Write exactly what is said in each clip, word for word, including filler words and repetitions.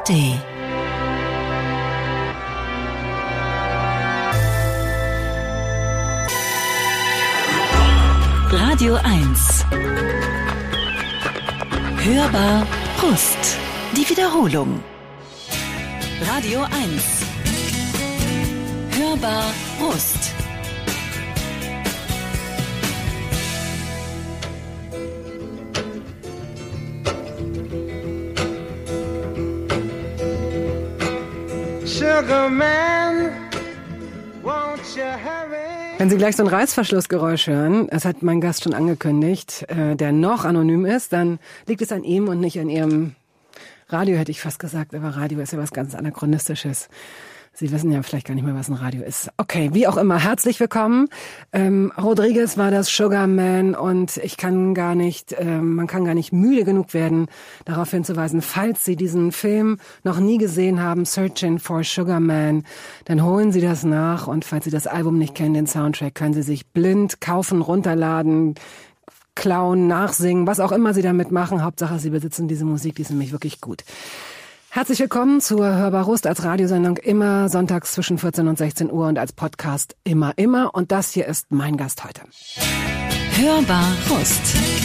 A D. Radio eins. Hörbar Brust. Die Wiederholung. Radio eins. Hörbar Brust. Sugar Man, won't you hurry? Wenn Sie gleich so ein Reißverschlussgeräusch hören, das hat mein Gast schon angekündigt, äh, der noch anonym ist, dann liegt es an ihm und nicht an Ihrem Radio, hätte ich fast gesagt, aber Radio ist ja was ganz Anachronistisches. Sie wissen ja vielleicht gar nicht mehr, was ein Radio ist. Okay, wie auch immer, herzlich willkommen. Ähm, Rodriguez war das Sugar Man und ich kann gar nicht, ähm, man kann gar nicht müde genug werden, darauf hinzuweisen, falls Sie diesen Film noch nie gesehen haben, Searching for Sugar Man, dann holen Sie das nach und falls Sie das Album nicht kennen, den Soundtrack, können Sie sich blind kaufen, runterladen, klauen, nachsingen, was auch immer Sie damit machen. Hauptsache, Sie besitzen diese Musik, die ist nämlich wirklich gut. Herzlich willkommen zur Hörbar Brust als Radiosendung immer sonntags zwischen vierzehn und sechzehn Uhr und als Podcast immer, immer. Und das hier ist mein Gast heute. Hörbar Brust.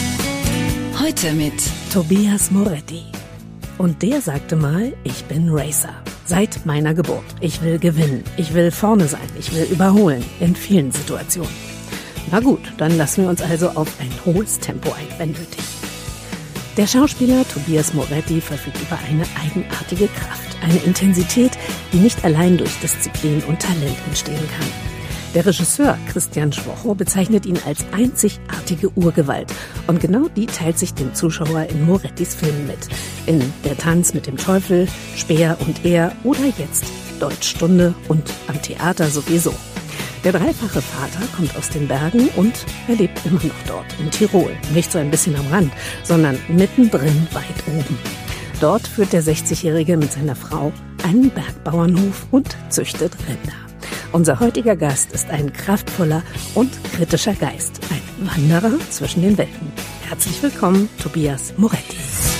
Heute mit Tobias Moretti. Und der sagte mal, ich bin Racer. Seit meiner Geburt. Ich will gewinnen. Ich will vorne sein. Ich will überholen. In vielen Situationen. Na gut, dann lassen wir uns also auf ein hohes Tempo ein, wenn nötig. Der Schauspieler Tobias Moretti verfügt über eine eigenartige Kraft, eine Intensität, die nicht allein durch Disziplin und Talent entstehen kann. Der Regisseur Christian Schwocho bezeichnet ihn als einzigartige Urgewalt und genau die teilt sich dem Zuschauer in Morettis Filmen mit. In Der Tanz mit dem Teufel, Speer und Er oder jetzt Deutschstunde und am Theater sowieso. Der dreifache Vater kommt aus den Bergen und er lebt immer noch dort, in Tirol. Nicht so ein bisschen am Rand, sondern mittendrin weit oben. Dort führt der sechzigjährige mit seiner Frau einen Bergbauernhof und züchtet Rinder. Unser heutiger Gast ist ein kraftvoller und kritischer Geist, ein Wanderer zwischen den Welten. Herzlich willkommen, Tobias Moretti.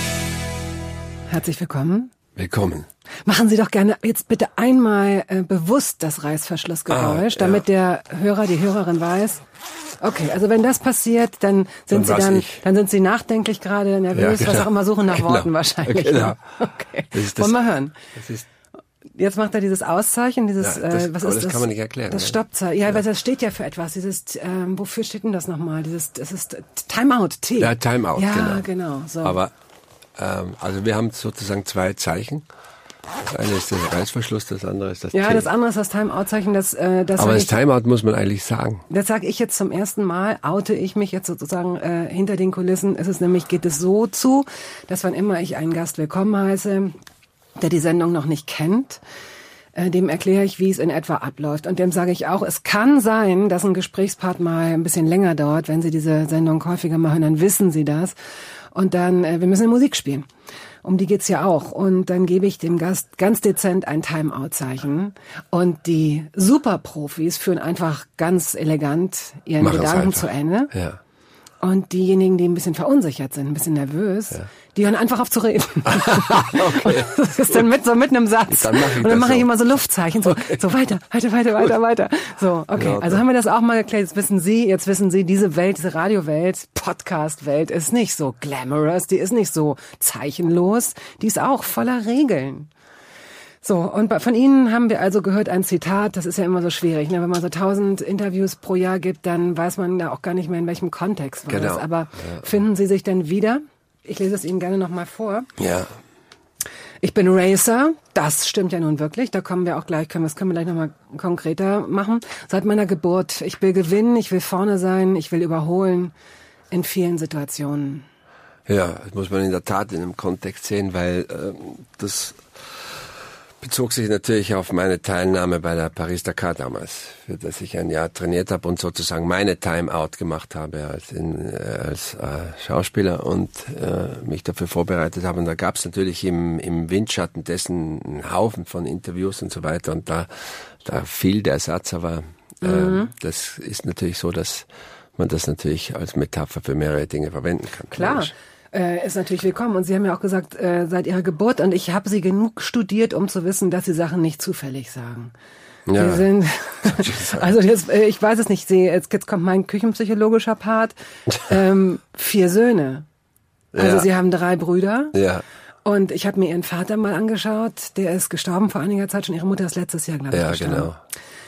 Herzlich willkommen. Willkommen. Machen Sie doch gerne jetzt bitte einmal äh, bewusst das Reißverschlussgeräusch, ah, damit ja. der Hörer, die Hörerin weiß. Okay, also wenn das passiert, dann sind dann Sie dann, dann sind Sie nachdenklich gerade, nervös, ja, genau. was auch immer, suchen nach genau. Worten wahrscheinlich. Genau. Okay. Das ist das, wollen wir hören. Das ist Jetzt macht er dieses Auszeichen, dieses, ja, das, äh, was aber ist das? das? kann man nicht erklären. Das ne? Stoppzeichen. Ja, ja, weil das steht ja für etwas. Dieses, ähm, wofür steht denn das nochmal? Dieses, das ist Timeout, T. Ja, Timeout, ja, genau. genau so. Aber, ähm, also wir haben sozusagen zwei Zeichen. Das eine ist der Reißverschluss, das andere ist das Ja, T. das andere ist das Timeout-Zeichen. Das, äh, das Aber das ich, Timeout muss man eigentlich sagen. Das sage ich jetzt zum ersten Mal, oute ich mich jetzt sozusagen äh, hinter den Kulissen. Es ist nämlich, geht es so zu, dass wann immer ich einen Gast willkommen heiße, der die Sendung noch nicht kennt, äh, dem erkläre ich, wie es in etwa abläuft. Und dem sage ich auch, es kann sein, dass ein Gesprächspart mal ein bisschen länger dauert. Wenn Sie diese Sendung häufiger machen, dann wissen Sie das. Und dann, äh, wir müssen Musik spielen. Um die geht's ja auch. Und dann gebe ich dem Gast ganz dezent ein Timeout-Zeichen. Und die Superprofis führen einfach ganz elegant ihren Machen's Gedanken einfach. zu Ende. Ja. Und diejenigen, die ein bisschen verunsichert sind, ein bisschen nervös, ja. die hören einfach auf zu reden. Okay. Das ist dann mit so mitten im Satz. Dann mach ich und dann das mache ich so. immer so Luftzeichen, so, okay. so weiter, weiter, weiter, weiter, weiter. So, okay. Ja, Also haben wir das auch mal erklärt. Jetzt wissen Sie, jetzt wissen Sie, diese Welt, diese Radiowelt, Podcast-Welt ist nicht so glamorous, die ist nicht so zeichenlos, die ist auch voller Regeln. So, und von Ihnen haben wir also gehört ein Zitat, das ist ja immer so schwierig, ne? Wenn man so tausend Interviews pro Jahr gibt, dann weiß man ja auch gar nicht mehr, in welchem Kontext war genau. das. Aber ja. finden Sie sich denn wieder? Ich lese es Ihnen gerne nochmal vor. Ja. Ich bin Racer, das stimmt ja nun wirklich, da kommen wir auch gleich, können, das können wir gleich nochmal konkreter machen. Seit meiner Geburt, ich will gewinnen, ich will vorne sein, ich will überholen in vielen Situationen. Ja, das muss man in der Tat in einem Kontext sehen, weil ähm, das bezog sich natürlich auf meine Teilnahme bei der Paris-Dakar damals, für das ich ein Jahr trainiert habe und sozusagen meine Timeout gemacht habe als, in, äh, als äh, Schauspieler und äh, mich dafür vorbereitet habe. Und da gab es natürlich im, im Windschatten dessen einen Haufen von Interviews und so weiter und da, da fiel der Satz, aber äh, mhm. das ist natürlich so, dass man das natürlich als Metapher für mehrere Dinge verwenden kann. Klar. äh, ist natürlich willkommen. Und Sie haben ja auch gesagt, äh, seit Ihrer Geburt, und ich habe Sie genug studiert, um zu wissen, dass Sie Sachen nicht zufällig sagen. Ja. Sie sind, also jetzt, äh, ich weiß es nicht, Sie, jetzt, jetzt kommt mein küchenpsychologischer Part. Ähm, vier Söhne. Also Ja. Sie haben drei Brüder. Ja. Und ich habe mir Ihren Vater mal angeschaut. Der ist gestorben vor einiger Zeit schon. Ihre Mutter ist letztes Jahr, glaube ich, Ja, gestorben. genau.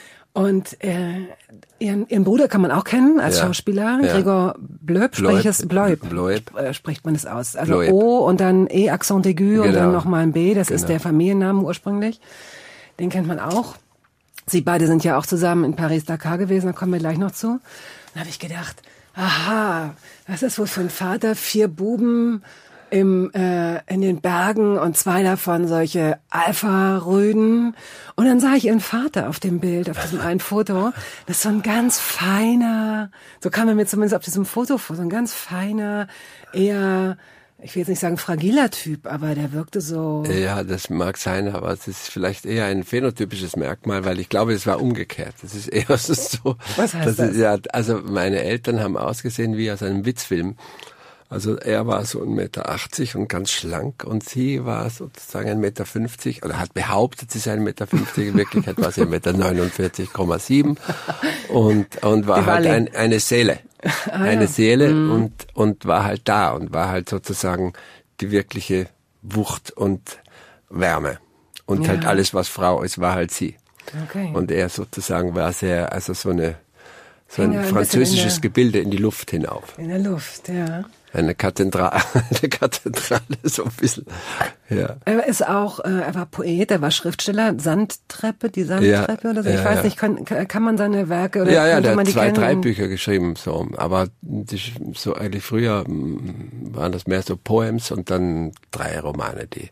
Und äh, ihren, ihren Bruder kann man auch kennen als Ja. Schauspieler. Ja. Gregor Bleub, spricht es Bleub, Bleub. äh, spricht man es aus. Also Bleub. O und dann E, Accent aigu und Genau. dann nochmal ein B. Das ist Genau. der Familienname ursprünglich. Den kennt man auch. Sie beide sind ja auch zusammen in Paris-Dakar gewesen, da kommen wir gleich noch zu. Dann habe ich gedacht, aha, was ist wohl für ein Vater? Vier Buben im äh, in den Bergen und zwei davon solche Alpha-Rüden. Und dann sah ich ihren Vater auf dem Bild, auf diesem einen Foto. Das ist so ein ganz feiner, so kam er mir zumindest auf diesem Foto vor, so ein ganz feiner, eher, ich will jetzt nicht sagen fragiler Typ, aber der wirkte so... Ja, das mag sein, aber es ist vielleicht eher ein phänotypisches Merkmal, weil ich glaube, es war umgekehrt. Das ist eher so... Was heißt das? das? Ist, ja, also meine Eltern haben ausgesehen wie aus einem Witzfilm. Also er war so ein Meter achtzig und ganz schlank und sie war sozusagen ein Meter fünfzig oder hat behauptet, sie sei ein Meter fünfzig. In Wirklichkeit war sie ein Meter neunundvierzig Komma sieben und, und war halt ein, eine Seele. Ah, eine ja. Seele Mhm. und, und war halt da und war halt sozusagen die wirkliche Wucht und Wärme. Und Ja. halt alles, was Frau ist, war halt sie. Okay. Und er sozusagen war sehr, also so eine, so ein Hing er ein bisschen französisches in der- Gebilde in die Luft hinauf. In der Luft, ja. Eine Kathedrale, eine Kathedrale, so ein bisschen, ja. Er ist auch, äh, er war Poet, er war Schriftsteller, Sandtreppe, die Sandtreppe Ja, oder so. Ich ja, weiß ja. nicht, kann, kann man seine Werke oder Ja, ja, könnte der man hat die zwei, kennen? drei Bücher geschrieben, so. Aber die, so eigentlich früher mm, waren das mehr so Poems und dann drei Romane, die,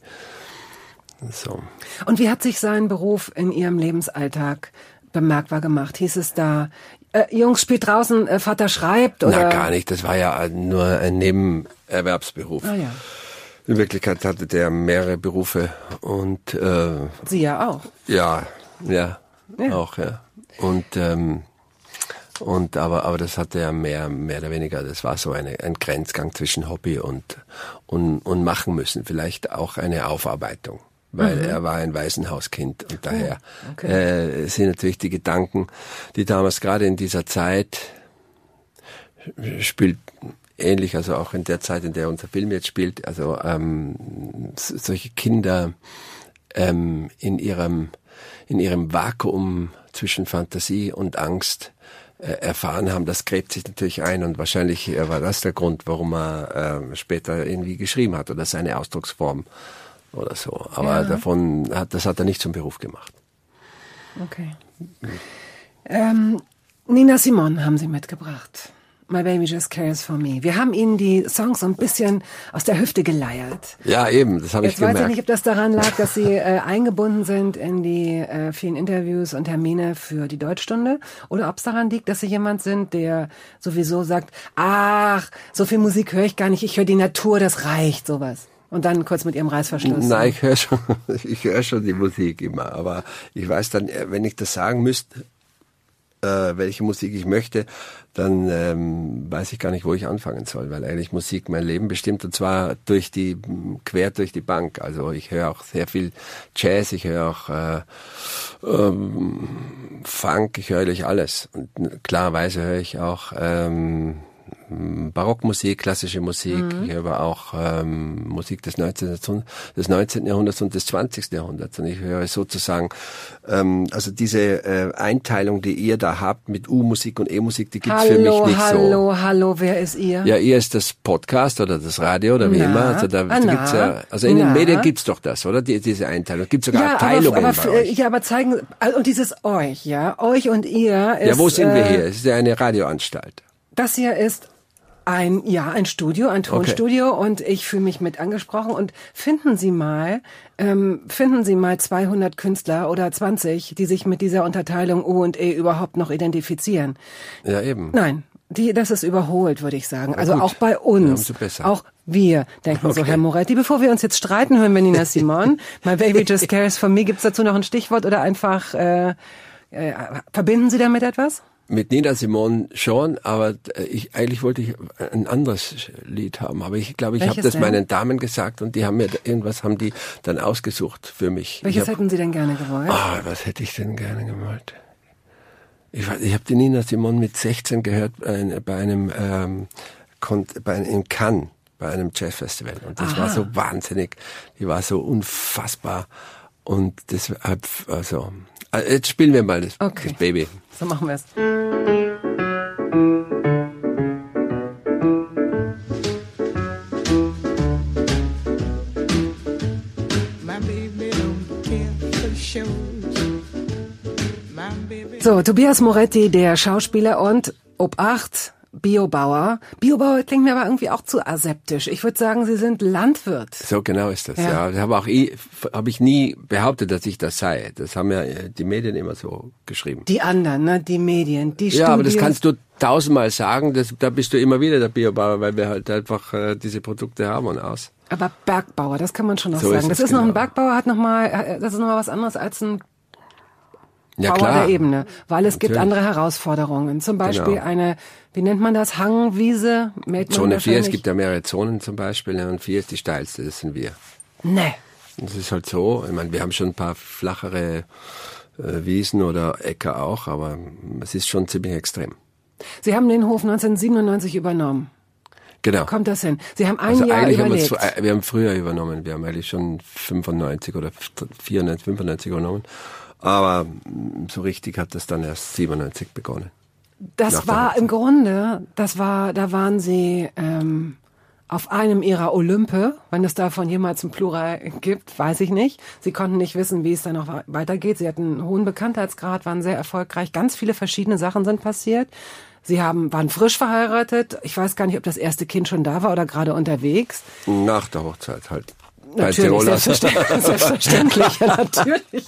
so. Und wie hat sich sein Beruf in Ihrem Lebensalltag bemerkbar gemacht? Hieß es da, äh, Jungs, spielt draußen, äh, Vater schreibt? Oder? Na, gar nicht. Das war ja nur ein Nebenerwerbsberuf. Ah ja, In Wirklichkeit hatte der mehrere Berufe und, äh, Sie ja auch. ja, ja, Ja. auch, ja. Und, ähm, und aber, aber das hatte ja mehr, mehr oder weniger, das war so eine, ein Grenzgang zwischen Hobby und, und, und machen müssen. Vielleicht auch eine Aufarbeitung. Weil Mhm. er war ein Waisenhauskind und daher okay. äh, sind natürlich die Gedanken, die damals gerade in dieser Zeit spielt ähnlich, also auch in der Zeit, in der unser Film jetzt spielt, also ähm, s- solche Kinder ähm, in ihrem in ihrem Vakuum zwischen Fantasie und Angst äh, erfahren haben, das gräbt sich natürlich ein und wahrscheinlich äh, war das der Grund, warum er äh, später irgendwie geschrieben hat oder seine Ausdrucksform oder so. Aber Ja. davon hat das hat er nicht zum Beruf gemacht. Okay. Ähm, Nina Simone haben Sie mitgebracht. My Baby Just Cares for Me. Wir haben Ihnen die Songs so ein bisschen aus der Hüfte geleiert. Ja, eben, das habe ich Jetzt weiß ich gemerkt. nicht, ob das daran lag, dass Sie äh, eingebunden sind in die äh, vielen Interviews und Termine für die Deutschstunde, oder ob es daran liegt, dass Sie jemand sind, der sowieso sagt, ach, so viel Musik höre ich gar nicht, ich höre die Natur, das reicht, sowas. Und dann kurz mit Ihrem Reißverschluss. Nein, ich höre schon, ich höre schon die Musik immer, aber ich weiß dann, äh, wenn ich das sagen müsste, äh, welche Musik ich möchte, dann ähm, weiß ich gar nicht, wo ich anfangen soll, weil eigentlich Musik mein Leben bestimmt und zwar durch die quer durch die Bank. Also ich höre auch sehr viel Jazz, ich höre auch äh, ähm, Funk, ich höre eigentlich alles und klarerweise höre ich auch ähm, Barockmusik, klassische Musik, Mhm. ich höre aber auch ähm, Musik des neunzehnten. des neunzehnten Jahrhunderts und des zwanzigsten. Jahrhunderts. Und ich höre sozusagen, ähm, also diese äh, Einteilung, die ihr da habt mit U-Musik und E-Musik, die gibt's Hallo, für mich nicht hallo, so. hallo, hallo, wer ist ihr? Ja, ihr ist das Podcast oder das Radio oder wie Na, immer. Also da, ah, da na, gibt's ja, also in na. den Medien gibt's doch das, oder? Die, diese Einteilung. Gibt's sogar Ja, Abteilungen aber, bei aber, euch. ja, aber zeigen, und dieses euch, ja, euch und ihr ist, Ja, wo sind wir äh, hier? Es ist ja eine Radioanstalt. Das hier ist ein, ja, ein Studio, ein Tonstudio und ich fühle mich mit angesprochen und finden Sie mal, ähm, finden Sie mal zweihundert Künstler oder zwanzig, die sich mit dieser Unterteilung U und E überhaupt noch identifizieren. Ja, eben. Nein, die, das ist überholt, würde ich sagen. Also gut. auch bei Ja, uns, umso besser. auch wir denken so, Okay. Herr Moretti. Bevor wir uns jetzt streiten, hören wir Nina Simone. My Baby Just Cares for Me. Gibt's dazu noch ein Stichwort oder einfach, äh, äh, verbinden Sie damit etwas? mit Nina Simone schon, aber ich, eigentlich wollte ich ein anderes Lied haben. Aber ich glaube, ich habe das denn? meinen Damen gesagt und die haben mir irgendwas haben die dann ausgesucht für mich. Welches ich hab, hätten Sie denn gerne gewollt? Ah, was hätte ich denn gerne gewollt? Ich, weiß, ich habe die Nina Simone mit sechzehn gehört bei, bei einem ähm, bei einem, in Cannes, bei einem Jazzfestival. Und das Aha. war so wahnsinnig, die war so unfassbar. Und deshalb, also, jetzt spielen wir mal das, okay. das Baby. So machen wir es. So, Tobias Moretti, der Schauspieler und Obacht, Biobauer. Biobauer klingt mir aber irgendwie auch zu aseptisch. Ich würde sagen, Sie sind Landwirt. So genau ist das, ja. ja. Das habe auch ich, habe ich nie behauptet, dass ich das sei. Das haben ja die Medien immer so geschrieben. Die anderen, ne? Die Medien, die Studios. Ja, aber das kannst du tausendmal sagen. Das, da bist du immer wieder der Biobauer, weil wir halt einfach äh, diese Produkte haben und aus. Aber Bergbauer, das kann man schon noch so sagen. Ist das es ist genau. noch ein Bergbauer, hat noch mal, das ist noch mal was anderes als ein Ja, Bauer klar. der Ebene, weil es Natürlich. gibt andere Herausforderungen. Zum Beispiel Genau. eine, wie nennt man das, Hangwiese? Mäht man Zone vier, es wahrscheinlich- gibt ja mehrere Zonen zum Beispiel, ja, und vier ist die steilste, das sind wir. Nee. Das ist halt so, ich meine, wir haben schon ein paar flachere äh, Wiesen oder Äcker auch, aber es ist schon ziemlich extrem. Sie haben den Hof neunzehnhundertsiebenundneunzig übernommen. Genau. Kommt das hin? Sie haben ein Also Jahr eigentlich haben wir, überlegt. uns, wir haben früher übernommen, wir haben eigentlich schon fünfundneunzig oder vierundneunzig, fünfundneunzig übernommen. Aber so richtig hat das dann erst siebenundneunzig begonnen. Das nach der war Hochzeit. im Grunde, das war, da waren Sie ähm, auf einem Ihrer Olympe, wenn es davon jemals ein Plural gibt, weiß ich nicht. Sie konnten nicht wissen, wie es dann noch weitergeht. Sie hatten einen hohen Bekanntheitsgrad, waren sehr erfolgreich. Ganz viele verschiedene Sachen sind passiert. Sie haben, waren frisch verheiratet. Ich weiß gar nicht, ob das erste Kind schon da war oder gerade unterwegs. Nach der Hochzeit halt. Bei Natürlich, Tiroler. selbstverständlich, selbstverständlich, ja, natürlich.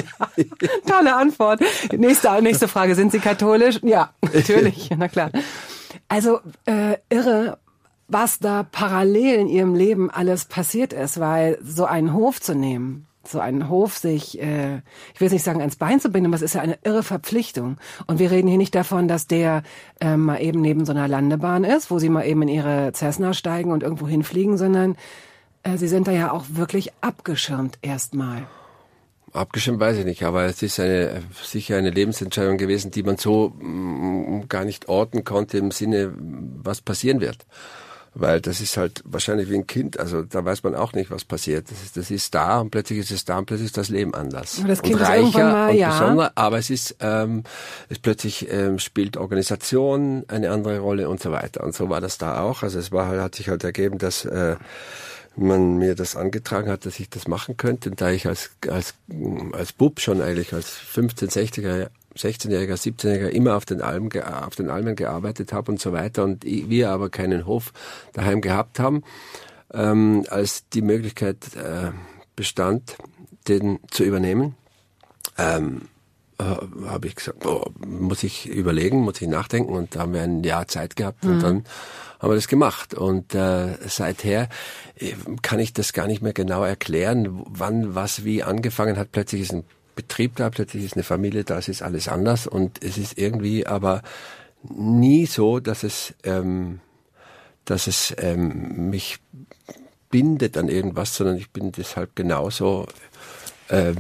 Tolle Antwort. Nächste, nächste Frage, sind Sie katholisch? Ja, natürlich, na klar. Also äh, irre, was da parallel in Ihrem Leben alles passiert ist, weil so einen Hof zu nehmen, so einen Hof sich, äh, ich will nicht sagen ans Bein zu binden, aber es ist ja eine irre Verpflichtung. Und wir reden hier nicht davon, dass der äh, mal eben neben so einer Landebahn ist, wo Sie mal eben in Ihre Cessna steigen und irgendwo hinfliegen, sondern Sie sind da ja auch wirklich abgeschirmt erstmal. Abgeschirmt weiß ich nicht, aber es ist eine, sicher eine Lebensentscheidung gewesen, die man so mh, gar nicht orten konnte im Sinne, was passieren wird. Weil das ist halt wahrscheinlich wie ein Kind, also da weiß man auch nicht, was passiert. Das ist, das ist da und plötzlich ist es da und plötzlich ist das Leben anders. Aber das Kind und ist reicher irgendwann mal, und ja. besonderer, aber es ist, ähm, es plötzlich ähm, spielt Organisation eine andere Rolle und so weiter. Und so war das da auch. Also es war halt, hat sich halt ergeben, dass äh, man mir das angetragen hat, dass ich das machen könnte. Und da ich als als als Bub schon eigentlich als fünfzehn-, sechziger, sechzehnjähriger, siebzehnjähriger immer auf den Almen auf den Almen gearbeitet habe und so weiter und wir aber keinen Hof daheim gehabt haben, ähm, als die Möglichkeit äh, bestand, den zu übernehmen, ähm, äh, habe ich gesagt, oh, muss ich überlegen, muss ich nachdenken und da haben wir ein Jahr Zeit gehabt und mhm. dann haben wir das gemacht und äh, seither äh, kann ich das gar nicht mehr genau erklären, wann was wie angefangen hat. Plötzlich ist ein Betrieb da, plötzlich ist eine Familie da, es ist alles anders und es ist irgendwie aber nie so, dass es ähm, dass es ähm, mich bindet an irgendwas, sondern ich bin deshalb genauso ähm,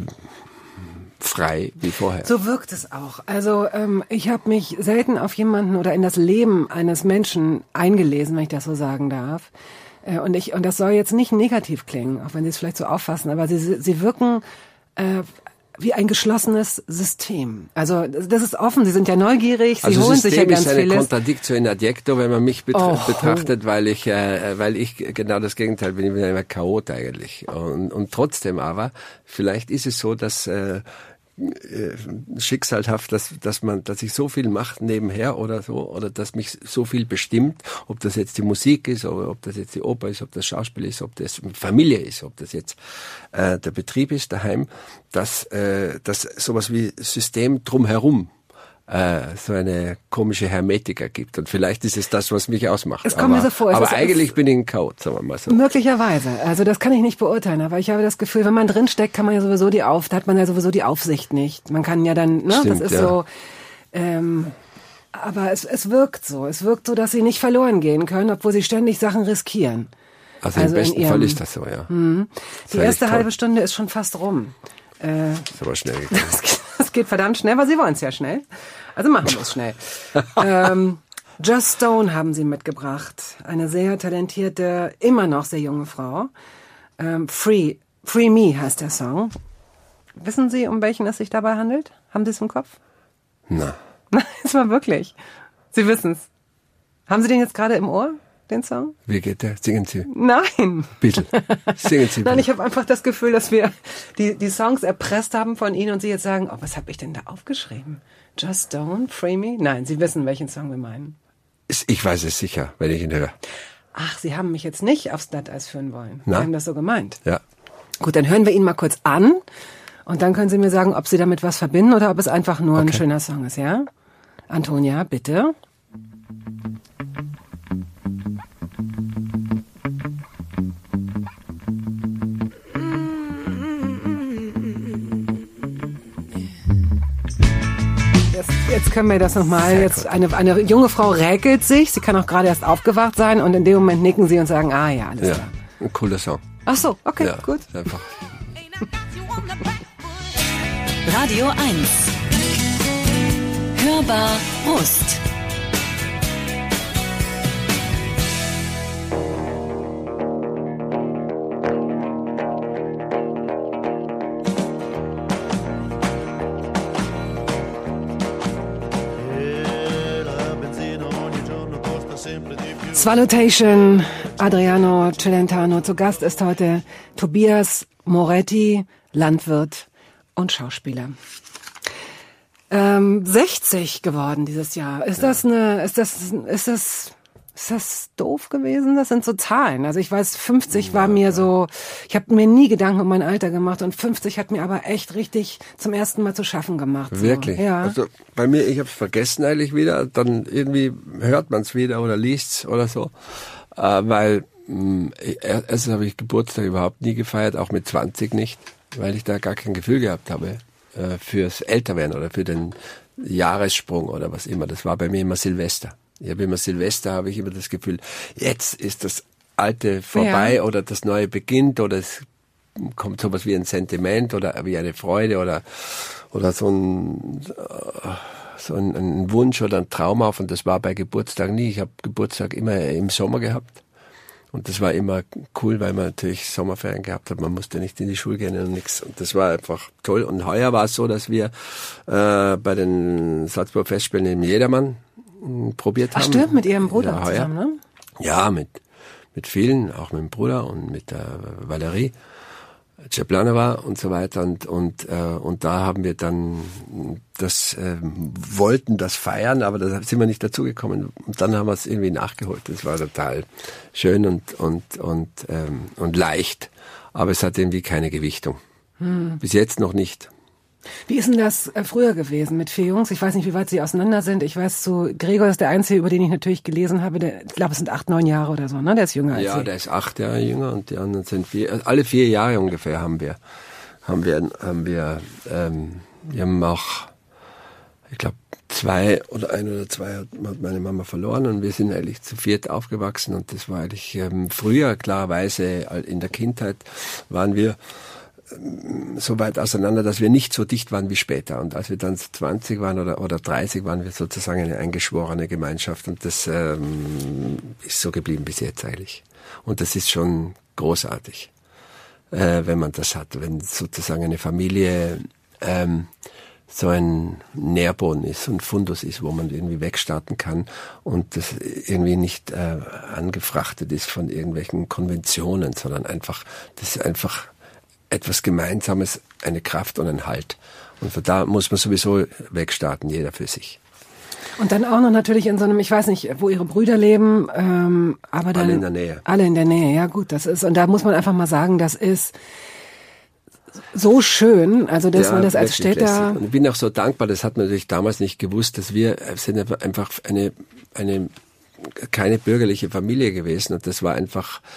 frei wie vorher. So wirkt es auch. Also ähm, ich habe mich selten auf jemanden oder in das Leben eines Menschen eingelesen, wenn ich das so sagen darf. Äh, und ich und das soll jetzt nicht negativ klingen, auch wenn Sie es vielleicht so auffassen, aber sie sie wirken äh, wie ein geschlossenes System. Also das ist offen, Sie sind ja neugierig, Sie also holen sich ja System ganz ist eine vieles. Contradictio in adjecto, wenn man mich betra- Oh. betrachtet, weil ich äh, weil ich genau das Gegenteil bin, ich bin immer Chaot eigentlich. Und, und trotzdem aber, vielleicht ist es so, dass äh, schicksalhaft, dass dass man, dass ich so viel mache nebenher oder so, oder dass mich so viel bestimmt, ob das jetzt die Musik ist, oder ob das jetzt die Oper ist, ob das Schauspiel ist, ob das Familie ist, ob das jetzt äh, der Betrieb ist daheim, dass äh, dass sowas wie System drumherum äh, so eine komische Hermetik ergibt. Und vielleicht ist es das, was mich ausmacht. Es kommt mir aber, so vor, es aber ist- eigentlich es- bin ich ein Chaot, sagen wir mal so. Möglicherweise. Also das kann ich nicht beurteilen, aber ich habe das Gefühl, wenn man drinsteckt, kann man ja sowieso die Auf, da hat man ja sowieso die Aufsicht nicht. Man kann ja dann, ne, Stimmt, das ist ja. so, ähm, Aber es, es wirkt so. Es wirkt so, dass sie nicht verloren gehen können, obwohl sie ständig Sachen riskieren. Also, also im besten Fall ist das so, ja. Mhm. Die erste halbe Stunde ist schon fast rum. Äh, ist aber schnell gegangen. Das, das geht verdammt schnell, weil sie wollen es ja schnell. Also machen wir es schnell. ähm, Just Stone haben sie mitgebracht. Eine sehr talentierte, immer noch sehr junge Frau. Ähm, Free, Free Me heißt der Song. Wissen Sie, um welchen es sich dabei handelt? Haben Sie es im Kopf? Na. Nein, es war wirklich. Sie wissen es. Haben Sie den jetzt gerade im Ohr, den Song? Wie geht der? Singen Sie. Nein. Bitte. Singen Sie. Nein, ich habe einfach das Gefühl, dass wir die, die Songs erpresst haben von Ihnen und Sie jetzt sagen, oh, was habe ich denn da aufgeschrieben? Just Don't, Free Me? Nein, Sie wissen, welchen Song wir meinen. Ich weiß es sicher, wenn ich ihn höre. Ach, Sie haben mich jetzt nicht aufs Glatteis führen wollen. Na? Sie haben das so gemeint. Ja. Gut, dann hören wir ihn mal kurz an und dann können Sie mir sagen, ob Sie damit was verbinden oder ob es einfach nur okay. ein schöner Song ist, ja? Antonia, bitte. Jetzt können wir das nochmal. Jetzt eine, eine junge Frau räkelt sich. Sie kann auch gerade erst aufgewacht sein und in dem Moment nicken sie und sagen, ah ja, alles ja, klar. Ein cooler Song. Ach so, okay, ja, gut. Einfach. Radio eins. Hörbar Brust. Swallotation, Adriano Celentano. Zu Gast ist heute Tobias Moretti, Landwirt und Schauspieler. Ähm, sechzig geworden dieses Jahr. Ist ja. das eine, ist das, ist das, ist das doof gewesen? Das sind so Zahlen. Also ich weiß, fünfzig ja, war mir ja. so, ich habe mir nie Gedanken um mein Alter gemacht und fünfzig hat mir aber echt richtig zum ersten Mal zu schaffen gemacht. So. Wirklich? Ja. Also bei mir, ich habe es vergessen eigentlich wieder, dann irgendwie hört man es wieder oder liest es oder so, äh, weil mh, erst habe ich Geburtstag überhaupt nie gefeiert, auch mit zwanzig nicht, weil ich da gar kein Gefühl gehabt habe äh, fürs Älterwerden oder für den Jahressprung oder was immer. Das war bei mir immer Silvester. Ich habe immer Silvester, habe ich immer das Gefühl, jetzt ist das Alte vorbei ja. oder das Neue beginnt oder es kommt sowas wie ein Sentiment oder wie eine Freude oder oder so ein so ein, ein Wunsch oder ein Traum auf und das war bei Geburtstag nie. Ich habe Geburtstag immer im Sommer gehabt und das war immer cool, weil man natürlich Sommerferien gehabt hat. Man musste nicht in die Schule gehen und nichts und das war einfach toll. Und heuer war es so, dass wir äh, bei den Salzburger Festspielen im Jedermann probiert haben. Ach stimmt, mit Ihrem Bruder ja, zusammen, ne? Ja, mit mit vielen, auch mit dem Bruder und mit der Valerie Czeplanova und so weiter und und äh, und da haben wir dann das äh, wollten das feiern, aber da sind wir nicht dazugekommen und dann haben wir es irgendwie nachgeholt. Das war total schön und und und ähm, und leicht, aber es hat irgendwie keine Gewichtung. Hm. Bis jetzt noch nicht. Wie ist denn das äh, früher gewesen mit vier Jungs? Ich weiß nicht, wie weit Sie auseinander sind. Ich weiß, so Gregor ist der Einzige, über den ich natürlich gelesen habe. Der, ich glaube, es sind acht, neun Jahre oder so, ne? Der ist jünger als Ja, Sie. der ist acht Jahre jünger und die anderen sind vier. Alle vier Jahre ungefähr haben wir, haben wir, haben wir, ähm, wir haben auch, ich glaube, zwei oder ein oder zwei hat, hat meine Mama verloren und wir sind eigentlich zu viert aufgewachsen und das war eigentlich ähm, früher klarerweise in der Kindheit waren wir so weit auseinander, dass wir nicht so dicht waren wie später. Und als wir dann zwanzig waren oder, oder dreißig, waren wir sozusagen eine eingeschworene Gemeinschaft. Und das ähm, ist so geblieben bis jetzt eigentlich. Und das ist schon großartig, äh, wenn man das hat. Wenn sozusagen eine Familie ähm, so ein Nährboden ist, so ein Fundus ist, wo man irgendwie wegstarten kann und das irgendwie nicht äh, angefrachtet ist von irgendwelchen Konventionen, sondern einfach, das ist einfach etwas Gemeinsames, eine Kraft und ein Halt. Und von da muss man sowieso wegstarten, jeder für sich. Und dann auch noch natürlich in so einem, ich weiß nicht, wo Ihre Brüder leben, ähm, aber dann... Alle in der Nähe. Alle in der Nähe, ja gut, das ist, und da muss man einfach mal sagen, das ist so schön, also dass ja, man das als Städter... Städter... Und ich bin auch so dankbar, das hat man natürlich damals nicht gewusst, dass wir sind einfach eine, eine keine bürgerliche Familie gewesen und das war einfach...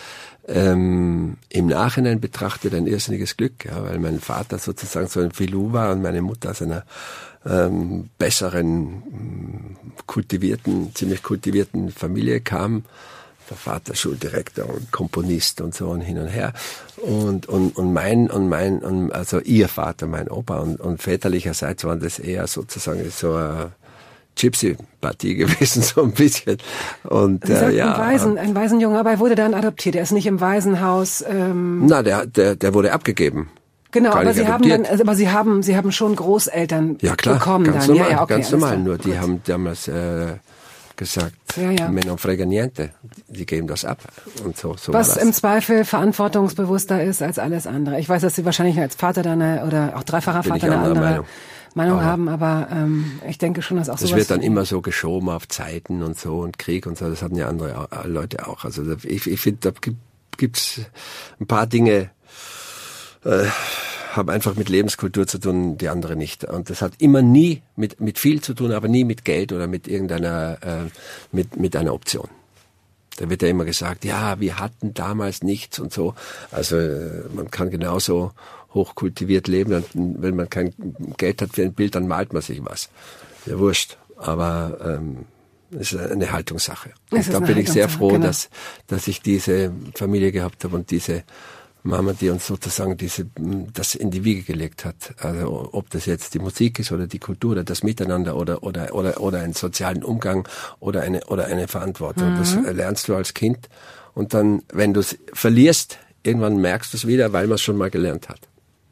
ähm, im Nachhinein betrachtet ein irrsinniges Glück, ja, weil mein Vater sozusagen so ein Filou war und meine Mutter aus einer ähm, besseren, kultivierten, ziemlich kultivierten Familie kam. Der Vater Schuldirektor und Komponist und so und hin und her. Und, und, und mein, und mein, und also ihr Vater, mein Opa und, und väterlicherseits waren das eher sozusagen so eine Gypsy-Partie gewesen, so ein bisschen. Und, Sie äh, sagten, ja. ein, Waisen, ein Waisenjunge, aber er wurde dann adoptiert. Er ist nicht im Waisenhaus. Ähm Na, der, der, der wurde abgegeben. Genau, Gar aber nicht Sie haben adoptiert. dann, also, aber Sie haben, Sie haben schon Großeltern Ja klar, bekommen ganz dann. normal, ja, ja, okay, ganz alles normal. klar. Nur die Gut. haben damals äh, gesagt, Ja, ja. me non frega niente, die geben das ab und so. so Was war das. im Zweifel verantwortungsbewusster ist als alles andere. Ich weiß, dass Sie wahrscheinlich als Vater dann eine, oder auch dreifacher Bin ich Vater eine anderer andere Meinung. Meinung Aber haben, aber ähm, ich denke schon, dass auch Das sowas... wird dann immer so geschoben auf Zeiten und so und Krieg und so. Das hatten ja andere au- Leute auch. Also da- ich, ich finde, da gibt, gibt's ein paar Dinge, äh, haben einfach mit Lebenskultur zu tun, die andere nicht. Und das hat immer nie mit mit viel zu tun, aber nie mit Geld oder mit irgendeiner äh, mit mit einer Option. Da wird ja immer gesagt, ja, wir hatten damals nichts und so. Also äh, man kann genauso hochkultiviert leben. Und wenn man kein Geld hat für ein Bild, dann malt man sich was. Ja, wurscht. Aber ähm, es ist eine Haltungssache. Es Und ist da eine bin ich sehr Haltungssache, froh, genau. dass dass ich diese Familie gehabt habe und diese Mama, die uns sozusagen diese das in die Wiege gelegt hat. Also ob das jetzt die Musik ist oder die Kultur oder das Miteinander oder oder oder oder einen sozialen Umgang oder eine oder eine Verantwortung. Mhm. Das lernst du als Kind und dann, wenn du es verlierst, irgendwann merkst du es wieder, weil man es schon mal gelernt hat.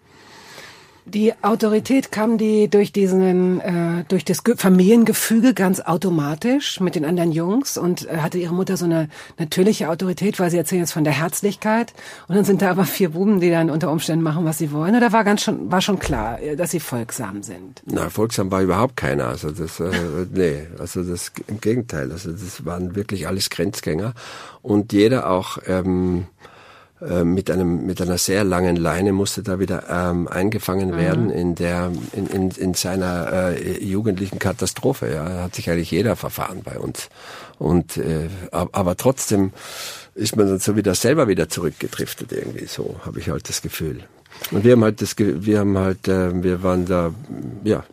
Die Autorität kam die durch diesen, äh, durch das Ge- Familiengefüge ganz automatisch mit den anderen Jungs und äh, hatte ihre Mutter so eine natürliche Autorität, weil sie erzählen jetzt von der Herzlichkeit und dann sind da aber vier Buben, die dann unter Umständen machen, was sie wollen. Oder war ganz schon, war schon klar, äh, dass sie folgsam sind? Na, folgsam war überhaupt keiner. Also das, äh, nee, also das im Gegenteil. Also das waren wirklich alles Grenzgänger und jeder auch ähm, äh, mit einem mit einer sehr langen Leine musste da wieder ähm, eingefangen werden in der in in, in seiner äh, jugendlichen Katastrophe. Ja, da hat sich eigentlich jeder verfahren bei uns und äh, aber trotzdem ist man dann so wieder selber wieder zurückgedriftet irgendwie. So habe ich halt das Gefühl. Und wir haben halt das, Ge- wir haben halt, äh, wir waren da, ja.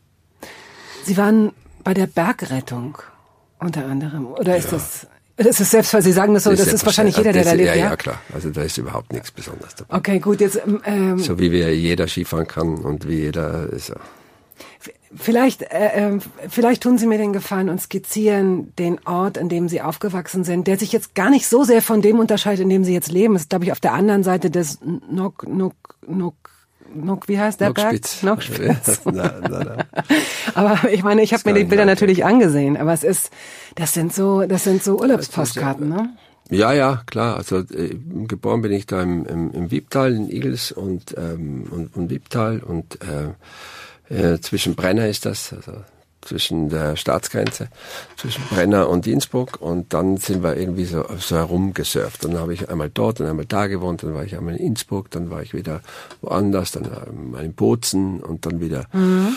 Sie waren bei der Bergrettung unter anderem. Oder ist das, das ist selbst, weil Sie sagen das so, das, ist wahrscheinlich jeder, der da lebt, ja? ja? Ja, klar. Also da ist überhaupt nichts Besonderes dabei. Okay, gut, jetzt, ähm, So wie wir jeder Skifahren kann und wie jeder ist. Ja. Vielleicht, äh, äh, vielleicht tun Sie mir den Gefallen und skizzieren den Ort, in dem Sie aufgewachsen sind, der sich jetzt gar nicht so sehr von dem unterscheidet, in dem Sie jetzt leben. Das ist, glaube ich, auf der anderen Seite des Nok, Nok, Nok, Nok, wie heißt der Nockspitz. Berg? Nockspitz. na, na, na. Aber ich meine, ich habe mir die gar nicht Bilder weit natürlich angesehen, aber es ist, das sind so, das sind so Urlaubspostkarten, ne? Ja, ja, klar. Also äh, geboren bin ich da im, im, im Wiebtal, in Igels und, ähm, und, und Wiebtal und äh, äh, zwischen Brenner ist das, also zwischen der Staatsgrenze, zwischen Brenner und Innsbruck und dann sind wir irgendwie so, so herumgesurft. Und dann habe ich einmal dort und einmal da gewohnt, dann war ich einmal in Innsbruck, dann war ich wieder woanders, dann mal in Bozen und dann wieder Mhm.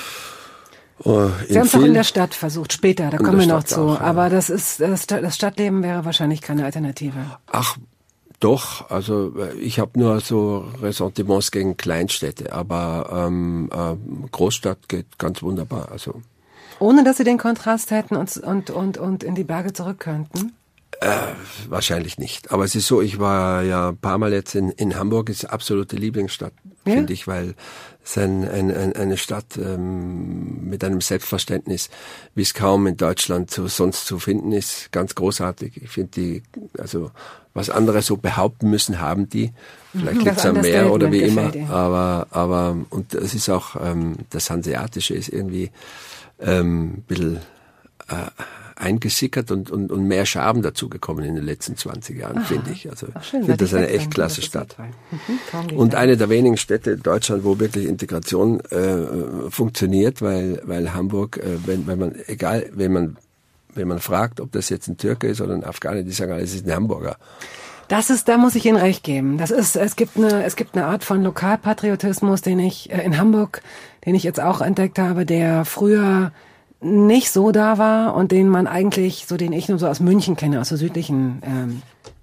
uh, Sie in haben es auch in Villen. der Stadt versucht, später, da In kommen wir der noch Stadt zu. auch, ja. Aber das ist, das, Sta- das Stadtleben wäre wahrscheinlich keine Alternative. Ach, doch, also äh, ich habe nur so Ressentiments gegen Kleinstädte, aber ähm, äh, Großstadt geht ganz wunderbar. Also Ohne dass Sie den Kontrast hätten und, und, und, und in die Berge zurück könnten? wahrscheinlich nicht. Aber es ist so, ich war ja ein paar Mal jetzt in, in Hamburg, ist eine absolute Lieblingsstadt, Ja? finde ich, weil es ein, ein, ein, eine Stadt ähm, mit einem Selbstverständnis, wie es kaum in Deutschland so sonst zu finden ist, ganz großartig. Ich finde die, also was andere so behaupten müssen, haben die. Vielleicht Mhm, liegt es das am Meer oder wie immer, Understatement gefällt Ihnen. aber aber und es ist auch ähm, das Hanseatische ist irgendwie ähm, ein bisschen äh, eingesickert und, und, und mehr Schaben dazugekommen in den letzten zwanzig Jahren, finde ich. Also Ach, schön, ich finde seit das eine weg echt bin. klasse Das ist Stadt. toll. Mhm, kaum geht Und das. eine der wenigen Städte in Deutschland, wo wirklich Integration äh, funktioniert, weil weil Hamburg, äh, wenn wenn man egal, wenn man wenn man fragt, ob das jetzt ein Türke ist oder ein Afghane, die sagen, es ist ein Hamburger. Das ist, da muss ich Ihnen recht geben. Das ist, es gibt eine, es gibt eine Art von Lokalpatriotismus, den ich äh, in Hamburg, den ich jetzt auch entdeckt habe, der früher nicht so da war und den man eigentlich, so den ich nur so aus München kenne, aus so südlichen ähm,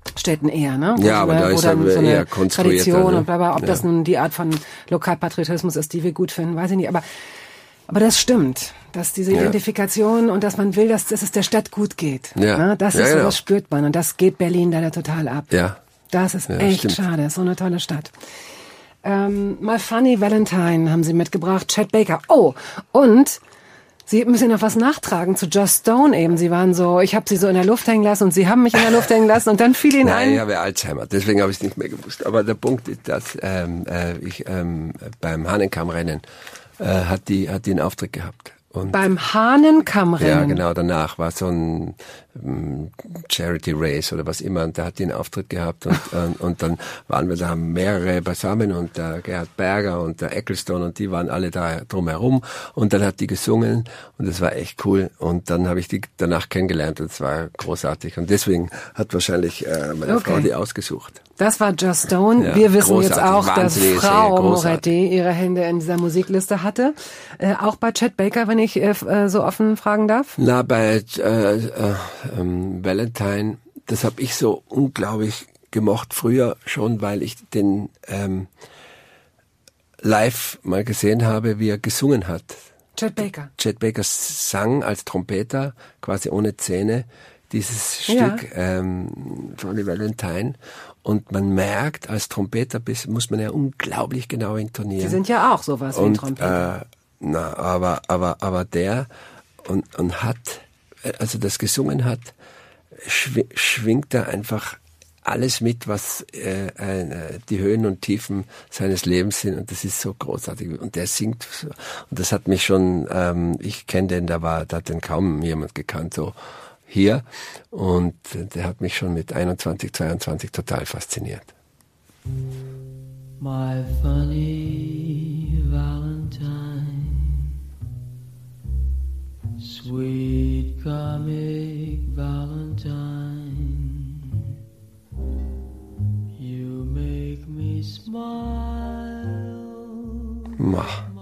Städten eher, ne? Wo Ja, aber so eine, da ist dann aber so eine eher konstruierter, Tradition ne? und bla bla. Ob Ja. das nun die Art von Lokalpatriotismus ist, die wir gut finden, weiß ich nicht. Aber, aber das stimmt, dass diese Ja. Identifikation und dass man will, dass, dass es der Stadt gut geht. Ja. Ne? Das Ja, ist so, genau. das spürt man und das geht Berlin leider total ab. Ja. Das ist Ja, echt stimmt. schade, ist so eine tolle Stadt. Ähm, My Funny Valentine haben sie mitgebracht, Chet Baker. Oh, und Sie müssen noch was nachtragen zu Joss Stone eben. Sie waren so, ich habe sie so in der Luft hängen lassen und sie haben mich in der Luft hängen lassen und dann fiel ihnen Nein, ein. ich habe Alzheimer, deswegen habe ich es nicht mehr gewusst. Aber der Punkt ist, dass ähm, äh, ich ähm, beim Hahnenkammrennen äh, hat die hat die einen Auftritt gehabt. Und Beim Hahnenkammrennen. ja, genau, danach war so ein ähm, Charity Race oder was immer und da hat die einen Auftritt gehabt und, und, und dann waren wir da mehrere beisammen und der Gerhard Berger und der Ecclestone und die waren alle da drumherum und dann hat die gesungen und das war echt cool und dann habe ich die danach kennengelernt und es war großartig und deswegen hat wahrscheinlich äh, meine Okay. Frau die ausgesucht. Das war Joss Stone. Ja, Wir wissen großartig, jetzt auch, dass wahnsinnige Frau Serie, großartig. Moretti ihre Hände in dieser Musikliste hatte. Äh, auch bei Chet Baker, wenn ich äh, äh, so offen fragen darf. Na, bei äh, äh, ähm, Valentine, das habe ich so unglaublich gemocht früher schon, weil ich den ähm, live mal gesehen habe, wie er gesungen hat. Chet Baker. Chet Baker sang als Trompeter, quasi ohne Zähne, dieses Ja. Stück ähm, von Valentine. Und man merkt, als Trompeter bis, muss man ja unglaublich genau intonieren. Sie sind ja auch sowas wie ein Und, Trompeter. äh, na, aber, aber, aber der und, und hat, also das gesungen hat, schw schwingt er einfach alles mit, was äh, äh, die Höhen und Tiefen seines Lebens sind und das ist so großartig und der singt so, und das hat mich schon, ähm, ich kenne den, da war, da hat den kaum jemand gekannt, so hier und der hat mich schon mit einundzwanzig, zweiundzwanzig total fasziniert. My funny Valentine, sweet comic Valentine, you make me smile. Ma.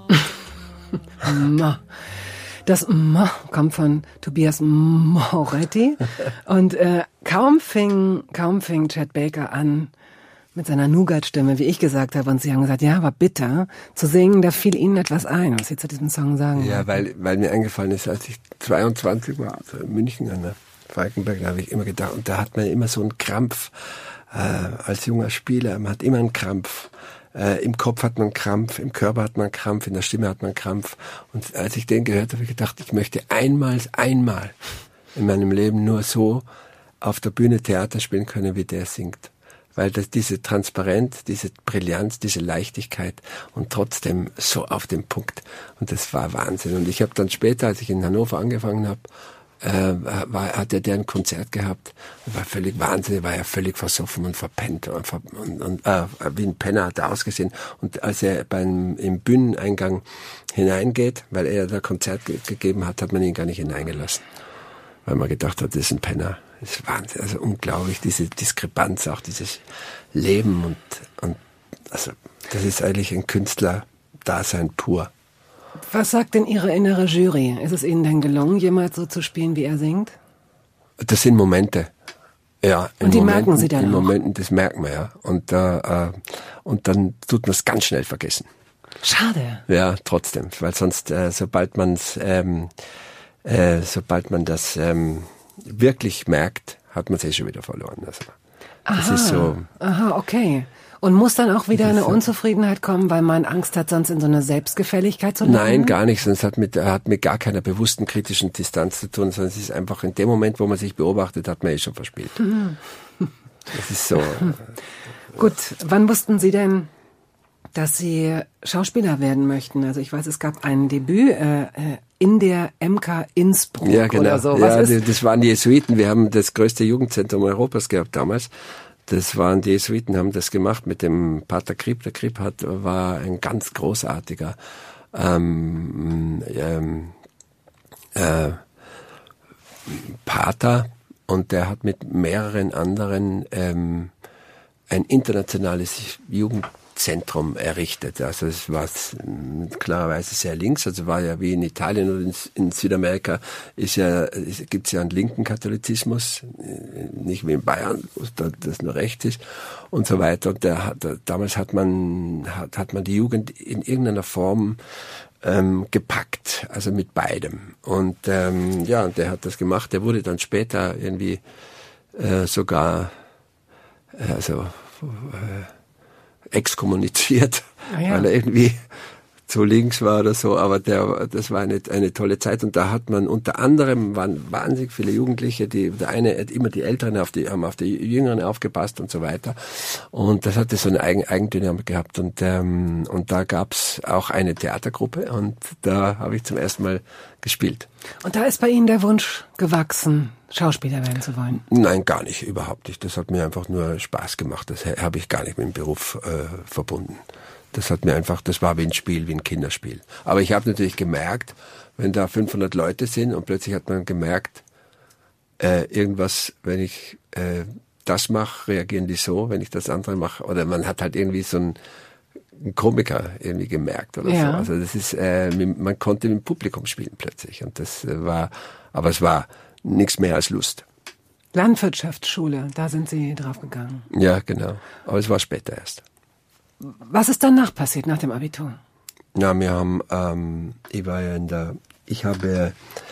Ma. Das Ma kommt von Tobias Moretti und äh, kaum fing kaum fing Chet Baker an mit seiner Nougat-Stimme, wie ich gesagt habe, und sie haben gesagt, ja, war bitter zu singen, da fiel ihnen etwas ein, was sie zu diesem Song sagen Ja, wollten. weil, weil mir eingefallen ist, als ich zweiundzwanzig war, also in München an der Falkenberg, da habe ich immer gedacht, und da hat man immer so einen Krampf, äh, als junger Spieler, man hat immer einen Krampf. Äh, im Kopf hat man einen Krampf, im Körper hat man einen Krampf, in der Stimme hat man einen Krampf. Und als ich den gehört habe, habe ich gedacht, ich möchte einmal, einmal in meinem Leben nur so auf der Bühne Theater spielen können, wie der singt. Weil das, diese Transparenz, diese Brillanz, diese Leichtigkeit und trotzdem so auf den Punkt. Und das war Wahnsinn. Und ich habe dann später, als ich in Hannover angefangen habe, äh, war, hat er der ein Konzert gehabt. War völlig wahnsinnig, war ja völlig versoffen und verpennt und, ver, und, und äh, wie ein Penner hat er ausgesehen. Und als er beim im Bühneneingang hineingeht, weil er da Konzert ge gegeben hat, hat man ihn gar nicht hineingelassen, weil man gedacht hat, das ist ein Penner. Das ist Wahnsinn, also unglaublich, diese Diskrepanz, auch dieses Leben und, und also das ist eigentlich ein Künstler-Dasein pur. Was sagt denn Ihre innere Jury? Ist es Ihnen denn gelungen, jemals so zu spielen, wie er singt? Das sind Momente. Ja, in Und die Momenten, merken Sie dann in auch? Momenten, das merkt man, ja. Und, äh, äh, und dann tut man es ganz schnell vergessen. Schade. Ja, trotzdem, weil sonst, äh, sobald man's, ähm, äh, sobald man das ähm, wirklich merkt, hat man es eh schon wieder verloren. Also, das Aha, ist so. aha, okay. Und muss dann auch wieder Das ist eine so. Unzufriedenheit kommen, weil man Angst hat, sonst in so eine Selbstgefälligkeit zu landen? Nein, gar nicht. Es hat mit, hat mit gar keiner bewussten kritischen Distanz zu tun, sondern es ist einfach in dem Moment, wo man sich beobachtet, hat man eh schon verspielt. Das ist so. Gut, wann wussten Sie denn, dass Sie Schauspieler werden möchten? Also ich weiß, es gab ein Debüt äh, äh, in der M K Innsbruck Ja, genau. oder so. Was Ja, ist? die- das waren die Jesuiten. Wir haben das größte Jugendzentrum Europas gehabt damals. Das waren die Jesuiten, haben das gemacht mit dem Pater Kriep. Der Kriep hat, war ein ganz großartiger ähm, ähm, äh, Pater und der hat mit mehreren anderen ähm, ein internationales Jugend Zentrum errichtet. Also es war klarerweise sehr links, also war ja wie in Italien oder in, in Südamerika ist ja, gibt es ja einen linken Katholizismus, nicht wie in Bayern, wo das nur rechts ist und so weiter. Und der, der, damals hat man, hat, hat man die Jugend in irgendeiner Form ähm, gepackt, also mit beidem. Und ähm, ja, der hat das gemacht. Der wurde dann später irgendwie äh, sogar, äh, also äh, exkommuniziert, ah ja. weil er irgendwie zu links war oder so, aber der, das war eine, eine tolle Zeit und da hat man unter anderem, waren wahnsinnig viele Jugendliche, die, der eine hat immer die Älteren auf die, haben auf die Jüngeren aufgepasst und so weiter und das hatte so eine Eigen, Eigendynamik gehabt und, ähm, und da gab's auch eine Theatergruppe und da habe ich zum ersten Mal gespielt. Und da ist bei Ihnen der Wunsch gewachsen, Schauspieler werden zu wollen? Nein, gar nicht, überhaupt nicht. Das hat mir einfach nur Spaß gemacht. Das habe ich gar nicht mit dem Beruf äh, verbunden. Das hat mir einfach, das war wie ein Spiel, wie ein Kinderspiel. Aber ich habe natürlich gemerkt, wenn da fünfhundert Leute sind und plötzlich hat man gemerkt, äh, irgendwas, wenn ich äh, das mache, reagieren die so, wenn ich das andere mache. Oder man hat halt irgendwie so einen, einen Komiker irgendwie gemerkt oder ja. so. Also das ist, äh, man konnte mit dem Publikum spielen plötzlich. Und das äh, war, aber es war nichts mehr als Lust. Landwirtschaftsschule, da sind Sie drauf gegangen. Ja, genau. Aber es war später erst. Was ist danach passiert, nach dem Abitur? Ja, wir haben, ähm, ich war ja in der, ich habe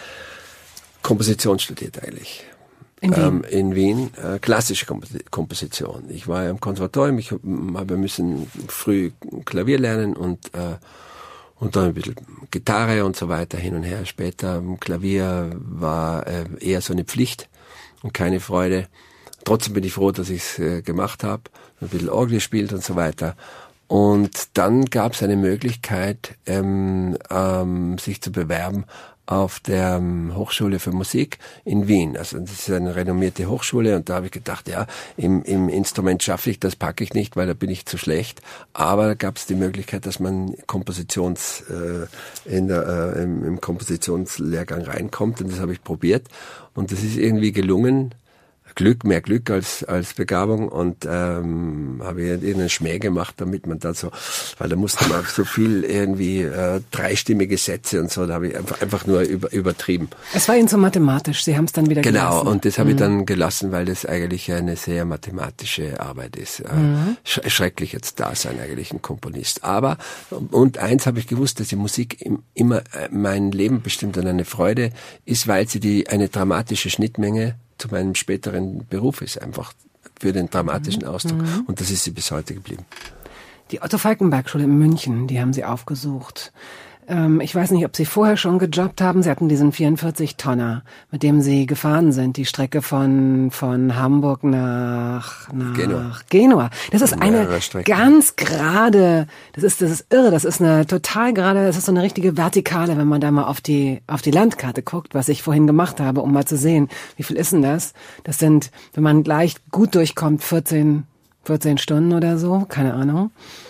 Komposition studiert eigentlich. In Wien? Ähm, in Wien, äh, klassische Kompos- Komposition. Ich war ja im Konservatorium, ich habe müssen früh Klavier lernen und äh, und dann ein bisschen Gitarre und so weiter hin und her. Später Klavier war äh, eher so eine Pflicht und keine Freude. Trotzdem bin ich froh, dass ich es äh, gemacht habe, ein bisschen Orgel gespielt und so weiter. Und dann gab es eine Möglichkeit, ähm, ähm, sich zu bewerben auf der ähm, Hochschule für Musik in Wien. Also das ist eine renommierte Hochschule und da habe ich gedacht, ja, im, im Instrument schaffe ich, das packe ich nicht, weil da bin ich zu schlecht. Aber da gab es die Möglichkeit, dass man Kompositions äh, in der, äh, im, im Kompositionslehrgang reinkommt und das habe ich probiert und das ist irgendwie gelungen. Glück, mehr Glück als als Begabung und ähm, habe ich irgendeinen Schmäh gemacht, damit man da so, weil da musste man so viel irgendwie äh, dreistimmige Sätze und so, da habe ich einfach einfach nur über, übertrieben. Es war Ihnen so mathematisch, Sie haben es dann wieder genau, gelassen. Genau, und das habe mhm. ich dann gelassen, weil das eigentlich eine sehr mathematische Arbeit ist. Äh, mhm. sch- schrecklich jetzt da sein, eigentlich ein Komponist. Aber, und eins habe ich gewusst, dass die Musik im, immer äh, mein Leben bestimmt und eine Freude ist, weil sie die eine dramatische Schnittmenge zu meinem späteren Beruf ist, einfach für den dramatischen Ausdruck. Mhm. Und das ist sie bis heute geblieben. Die Otto-Falckenberg-Schule in München, die haben Sie aufgesucht. Ähm, ich weiß nicht, ob Sie vorher schon gejobbt haben. Sie hatten diesen vierundvierzig-Tonner, mit dem Sie gefahren sind, die Strecke von von Hamburg nach nach Genua. Genua. Das ist eine ganz gerade, das ist das ist irre, das ist eine total gerade, das ist so eine richtige Vertikale, wenn man da mal auf die auf die Landkarte guckt, was ich vorhin gemacht habe, um mal zu sehen, wie viel ist denn das? Das sind, wenn man gleich gut durchkommt, vierzehn Stunden oder so, keine Ahnung.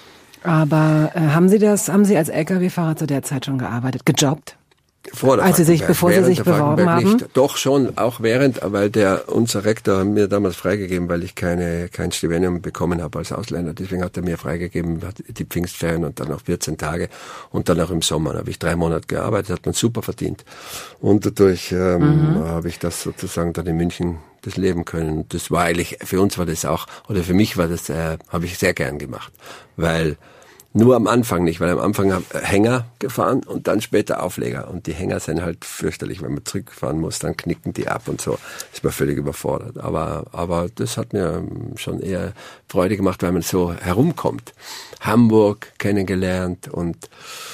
Aber äh, haben Sie das, haben Sie als L K W-Fahrer zu der Zeit schon gearbeitet, gejobbt? Vor der als Sie sich, bevor Sie sich beworben haben? Nicht. Doch schon, auch während, weil der unser Rektor hat mir damals freigegeben, weil ich keine kein Stipendium bekommen habe als Ausländer. Deswegen hat er mir freigegeben, die Pfingstferien und dann noch vierzehn Tage und dann auch im Sommer. Da habe ich drei Monate gearbeitet, hat man super verdient. Und dadurch ähm, mhm. habe ich das sozusagen dann in München das leben können. Das war eigentlich, für uns war das auch, oder für mich war das, äh, habe ich sehr gern gemacht, weil nur am Anfang nicht, weil am Anfang habe ich Hänger gefahren und dann später Aufleger. Und die Hänger sind halt fürchterlich, wenn man zurückfahren muss, dann knicken die ab und so. Ist man völlig überfordert. Aber aber das hat mir schon eher Freude gemacht, weil man so herumkommt. Hamburg kennengelernt und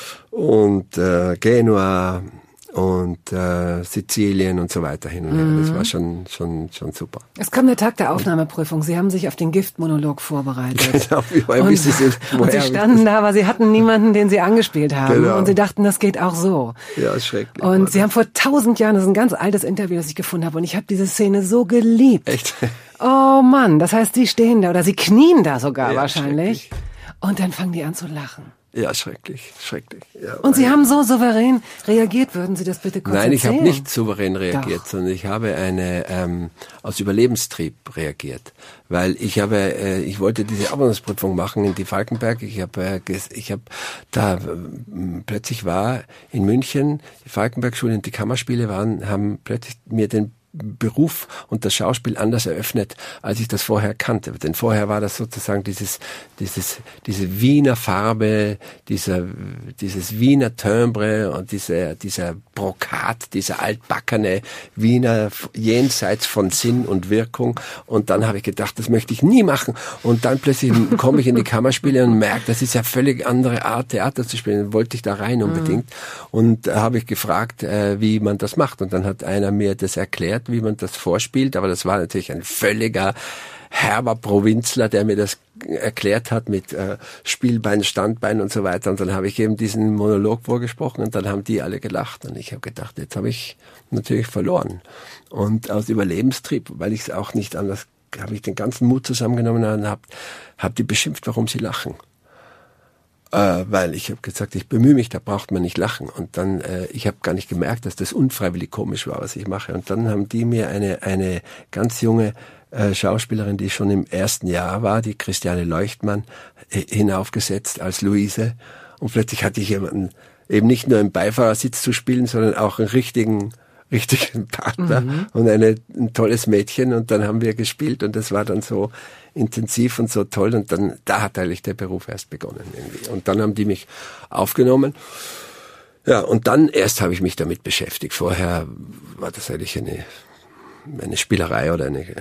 und äh, Genua und äh, Sizilien und so weiter hin und her. Mhm. Das war schon schon schon super. Es kam der Tag der Aufnahmeprüfung. Sie haben sich auf den Giftmonolog vorbereitet. Genau, wie woher und, Sie, woher und Sie standen da, aber Sie hatten niemanden, den Sie angespielt haben. Genau. Und Sie dachten, das geht auch so. Ja, schrecklich. Und oder? Sie haben vor tausend Jahren, das ist ein ganz altes Interview, das ich gefunden habe, und ich habe diese Szene so geliebt. Echt? Oh Mann, das heißt, Sie stehen da oder Sie knien da sogar ja, wahrscheinlich. Und dann fangen die an zu lachen. Ja, schrecklich, schrecklich. Ja, Und Sie haben so souverän reagiert, würden Sie das bitte kurz Nein, ich erzählen? habe nicht souverän reagiert, Doch. sondern ich habe eine ähm, aus Überlebenstrieb reagiert, weil ich habe, äh, ich wollte diese Abonnentsprüfung machen in die Falkenberg. Ich habe, äh, ges- ich habe da äh, plötzlich war in München die Falkenberg-Schule und die Kammerspiele waren, haben plötzlich mir den Beruf und das Schauspiel anders eröffnet, als ich das vorher kannte. Denn vorher war das sozusagen dieses, dieses, diese Wiener Farbe, dieser, dieses Wiener Timbre und dieser, dieser Brokat, dieser altbackene Wiener jenseits von Sinn und Wirkung. Und dann habe ich gedacht, das möchte ich nie machen. Und dann plötzlich komme ich in die Kammerspiele und merke, das ist ja völlig andere Art, Theater zu spielen. Dann wollte ich da rein unbedingt. Mhm. Und da habe ich gefragt, äh, wie man das macht. Und dann hat einer mir das erklärt, wie man das vorspielt, aber das war natürlich ein völliger herber Provinzler, der mir das erklärt hat mit äh, Spielbein, Standbein und so weiter. Und dann habe ich eben diesen Monolog vorgesprochen und dann haben die alle gelacht. Und ich habe gedacht, jetzt habe ich natürlich verloren. Und aus Überlebenstrieb, weil ich es auch nicht anders, habe ich den ganzen Mut zusammengenommen und habe hab die beschimpft, warum sie lachen. Äh, weil ich habe gesagt, ich bemühe mich, da braucht man nicht lachen. Und dann, äh, ich habe gar nicht gemerkt, dass das unfreiwillig komisch war, was ich mache. Und dann haben die mir eine eine ganz junge äh, Schauspielerin, die schon im ersten Jahr war, die Christiane Leuchtmann, äh, hinaufgesetzt als Luise. Und plötzlich hatte ich jemanden, eben nicht nur im Beifahrersitz zu spielen, sondern auch einen richtigen richtigen Partner mhm. und eine, ein tolles Mädchen. Und dann haben wir gespielt und das war dann so intensiv und so toll. Und dann, da hat eigentlich der Beruf erst begonnen irgendwie. Und dann haben die mich aufgenommen. Ja, und dann erst habe ich mich damit beschäftigt. Vorher war das eigentlich eine, eine Spielerei oder eine,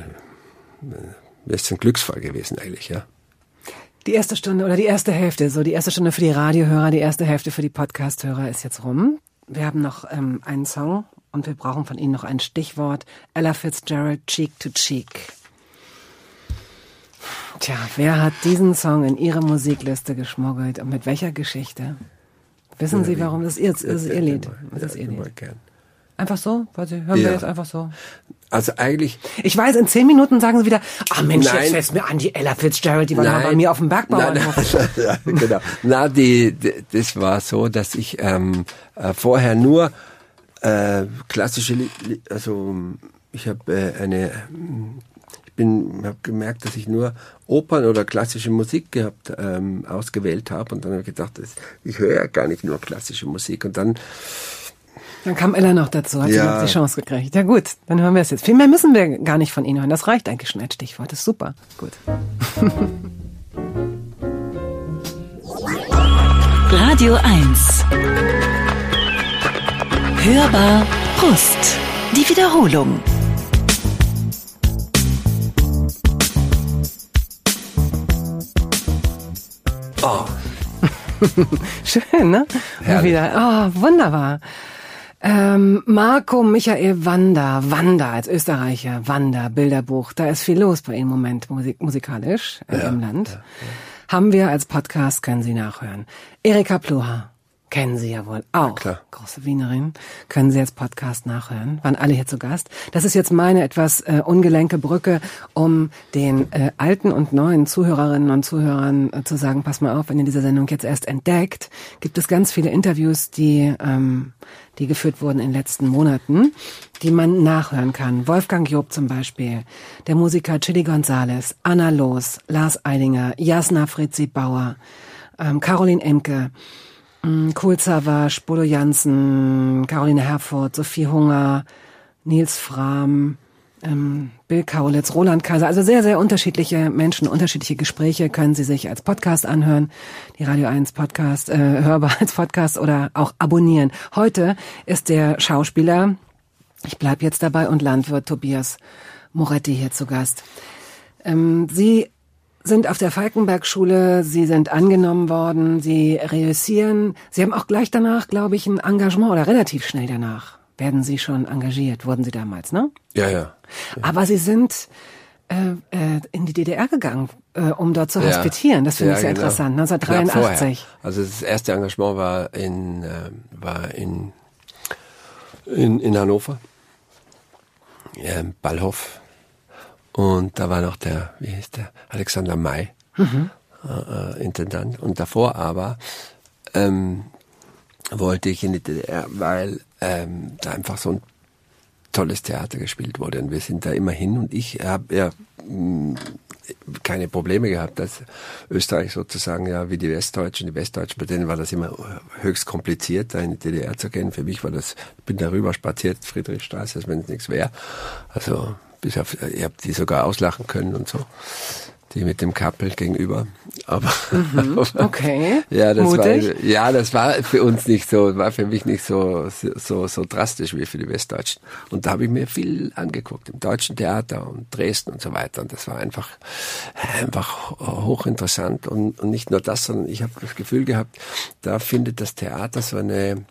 das ist ein Glücksfall gewesen eigentlich, ja. Die erste Stunde oder die erste Hälfte, so die erste Stunde für die Radiohörer, die erste Hälfte für die Podcast-Hörer ist jetzt rum. Wir haben noch ähm, einen Song und wir brauchen von Ihnen noch ein Stichwort. Ella Fitzgerald, Cheek to Cheek. Tja, wer hat diesen Song in Ihre Musikliste geschmuggelt und mit welcher Geschichte? Wissen Sie, warum? Das ist Ihr, das ist Ihr Lied. Das ist Ihr Lied. Einfach so? Weil Sie hören ja. wir jetzt einfach so. Also eigentlich... Ich weiß, in zehn Minuten sagen Sie wieder, ah Mensch, nein. jetzt fällt mir an, die Ella Fitzgerald, die war mal bei mir auf dem Bergbauernhof. Nein, nein, ja, genau. Na, die, die, das war so, dass ich ähm, äh, vorher nur äh, klassische, also ich habe äh, eine... Ich bin, habe gemerkt, dass ich nur Opern oder klassische Musik gehabt, ähm, ausgewählt habe und dann habe ich gedacht, das, ich höre ja gar nicht nur klassische Musik und dann Dann kam Ella noch dazu, hat ja. sie die Chance gekriegt. Ja gut, dann hören wir es jetzt. Viel mehr müssen wir gar nicht von Ihnen hören. Das reicht eigentlich schon als Stichwort. Das ist super. Gut. Radio eins. Hörbar Brust. Die Wiederholung. Oh. Schön, ne? Herrlich. Wieder. Oh, wunderbar. Ähm, Marco Michael Wander, Wander als Österreicher, Wander, Bilderbuch, da ist viel los bei Ihnen im Moment musik- musikalisch äh, Ja, im Land. ja, ja. Haben wir als Podcast, können Sie nachhören. Erika Pluha, kennen Sie ja wohl auch. Klar. Große Wienerin, können Sie als Podcast nachhören. Waren alle hier zu Gast. Das ist jetzt meine etwas äh, ungelenke Brücke, um den äh, alten und neuen Zuhörerinnen und Zuhörern äh, zu sagen, pass mal auf, wenn ihr diese Sendung jetzt erst entdeckt, gibt es ganz viele Interviews, die ähm, die geführt wurden in den letzten Monaten, die man nachhören kann. Wolfgang Job zum Beispiel, der Musiker Chili Gonzales, Anna Loos, Lars Eidinger, Jasna Fritzi Bauer, ähm, Caroline Emke, ähm, Kohl Savas, Bodo Jansen, Caroline Herfurth, Sophie Hunger, Nils Frahm, ähm, Bill Kaulitz, Roland Kaiser, also sehr, sehr unterschiedliche Menschen, unterschiedliche Gespräche können Sie sich als Podcast anhören, die Radio eins Podcast, äh, hörbar als Podcast oder auch abonnieren. Heute ist der Schauspieler, ich bleib jetzt dabei, und Landwirt Tobias Moretti hier zu Gast. Ähm, Sie sind auf der Falkenberg-Schule, Sie sind angenommen worden, Sie reüssieren. Sie haben auch gleich danach, glaube ich, ein Engagement oder relativ schnell danach werden Sie schon engagiert, wurden Sie damals, ne? Ja, ja. ja. Aber Sie sind äh, äh, in die D D R gegangen, äh, um dort zu Ja. hospitieren. Das finde Ja, ich sehr genau. interessant. Knapp neunzehnhundertdreiundachtzig. vorher. Also das erste Engagement war in äh, war in in, in Hannover, ja, im Ballhof. Und da war noch der, wie hieß der, Alexander May, mhm. äh, Intendant. Und davor aber ähm, wollte ich in die D D R, weil ähm, da einfach so ein tolles Theater gespielt wurde. Und wir sind da immer hin und ich habe ja mh, keine Probleme gehabt, dass Österreich sozusagen, ja, wie die Westdeutschen, die Westdeutschen, bei denen war das immer höchst kompliziert, da in die D D R zu gehen. Für mich war das, ich bin darüber spaziert, Friedrichstraße, als wenn es nichts wäre. Also, bis auf, ich habe die sogar auslachen können und so. Die mit dem Kappel gegenüber. Aber, mhm, okay. ja, das Mutig. war, ja, das war für uns nicht so, war für mich nicht so, so, so drastisch wie für die Westdeutschen. Und da habe ich mir viel angeguckt, im Deutschen Theater und Dresden und so weiter. Und das war einfach, einfach hochinteressant. Und, und nicht nur das, sondern ich habe das Gefühl gehabt, da findet das Theater so eine,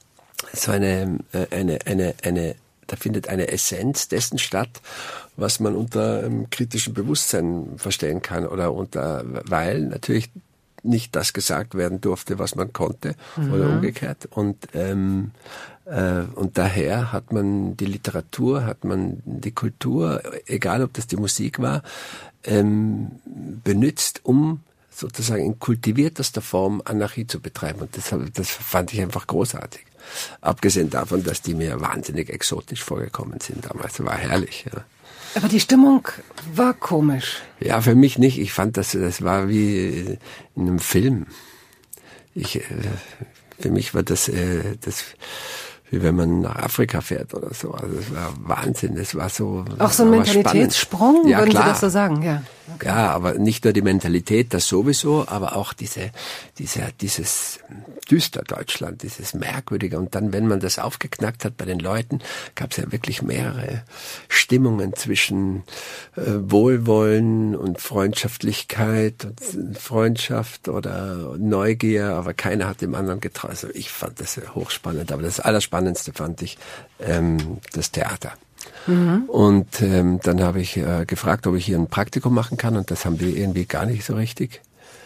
so eine, eine, eine, eine, da findet eine Essenz dessen statt, was man unter ähm, kritischem Bewusstsein verstehen kann oder unter, weil natürlich nicht das gesagt werden durfte, was man konnte, mhm. oder umgekehrt. Und ähm, äh, und daher hat man die Literatur, hat man die Kultur, egal ob das die Musik war, ähm, benutzt, um sozusagen in kultiviertester Form Anarchie zu betreiben. Und das, das fand ich einfach großartig. Abgesehen davon, dass die mir wahnsinnig exotisch vorgekommen sind damals. Das war herrlich, ja. Aber die Stimmung war komisch. Ja, für mich nicht. Ich fand, das, das war wie in einem Film. Ich, für mich war das, das wie wenn man nach Afrika fährt oder so. Also es war Wahnsinn. Es war so. Auch so ein Mentalitätssprung, ja, würden klar. Sie das so sagen? Ja. Okay. Ja, aber nicht nur die Mentalität, das sowieso, aber auch diese, diese, dieses düster Deutschland, dieses merkwürdige. Und dann, wenn man das aufgeknackt hat bei den Leuten, gab es ja wirklich mehrere Stimmungen zwischen äh, Wohlwollen und Freundschaftlichkeit und Freundschaft oder Neugier, aber keiner hat dem anderen getraut. Also ich fand das hochspannend, aber das Allerspannendste fand ich ähm, das Theater. Mhm. Und ähm, dann habe ich äh, gefragt, ob ich hier ein Praktikum machen kann, und das haben die irgendwie gar nicht so richtig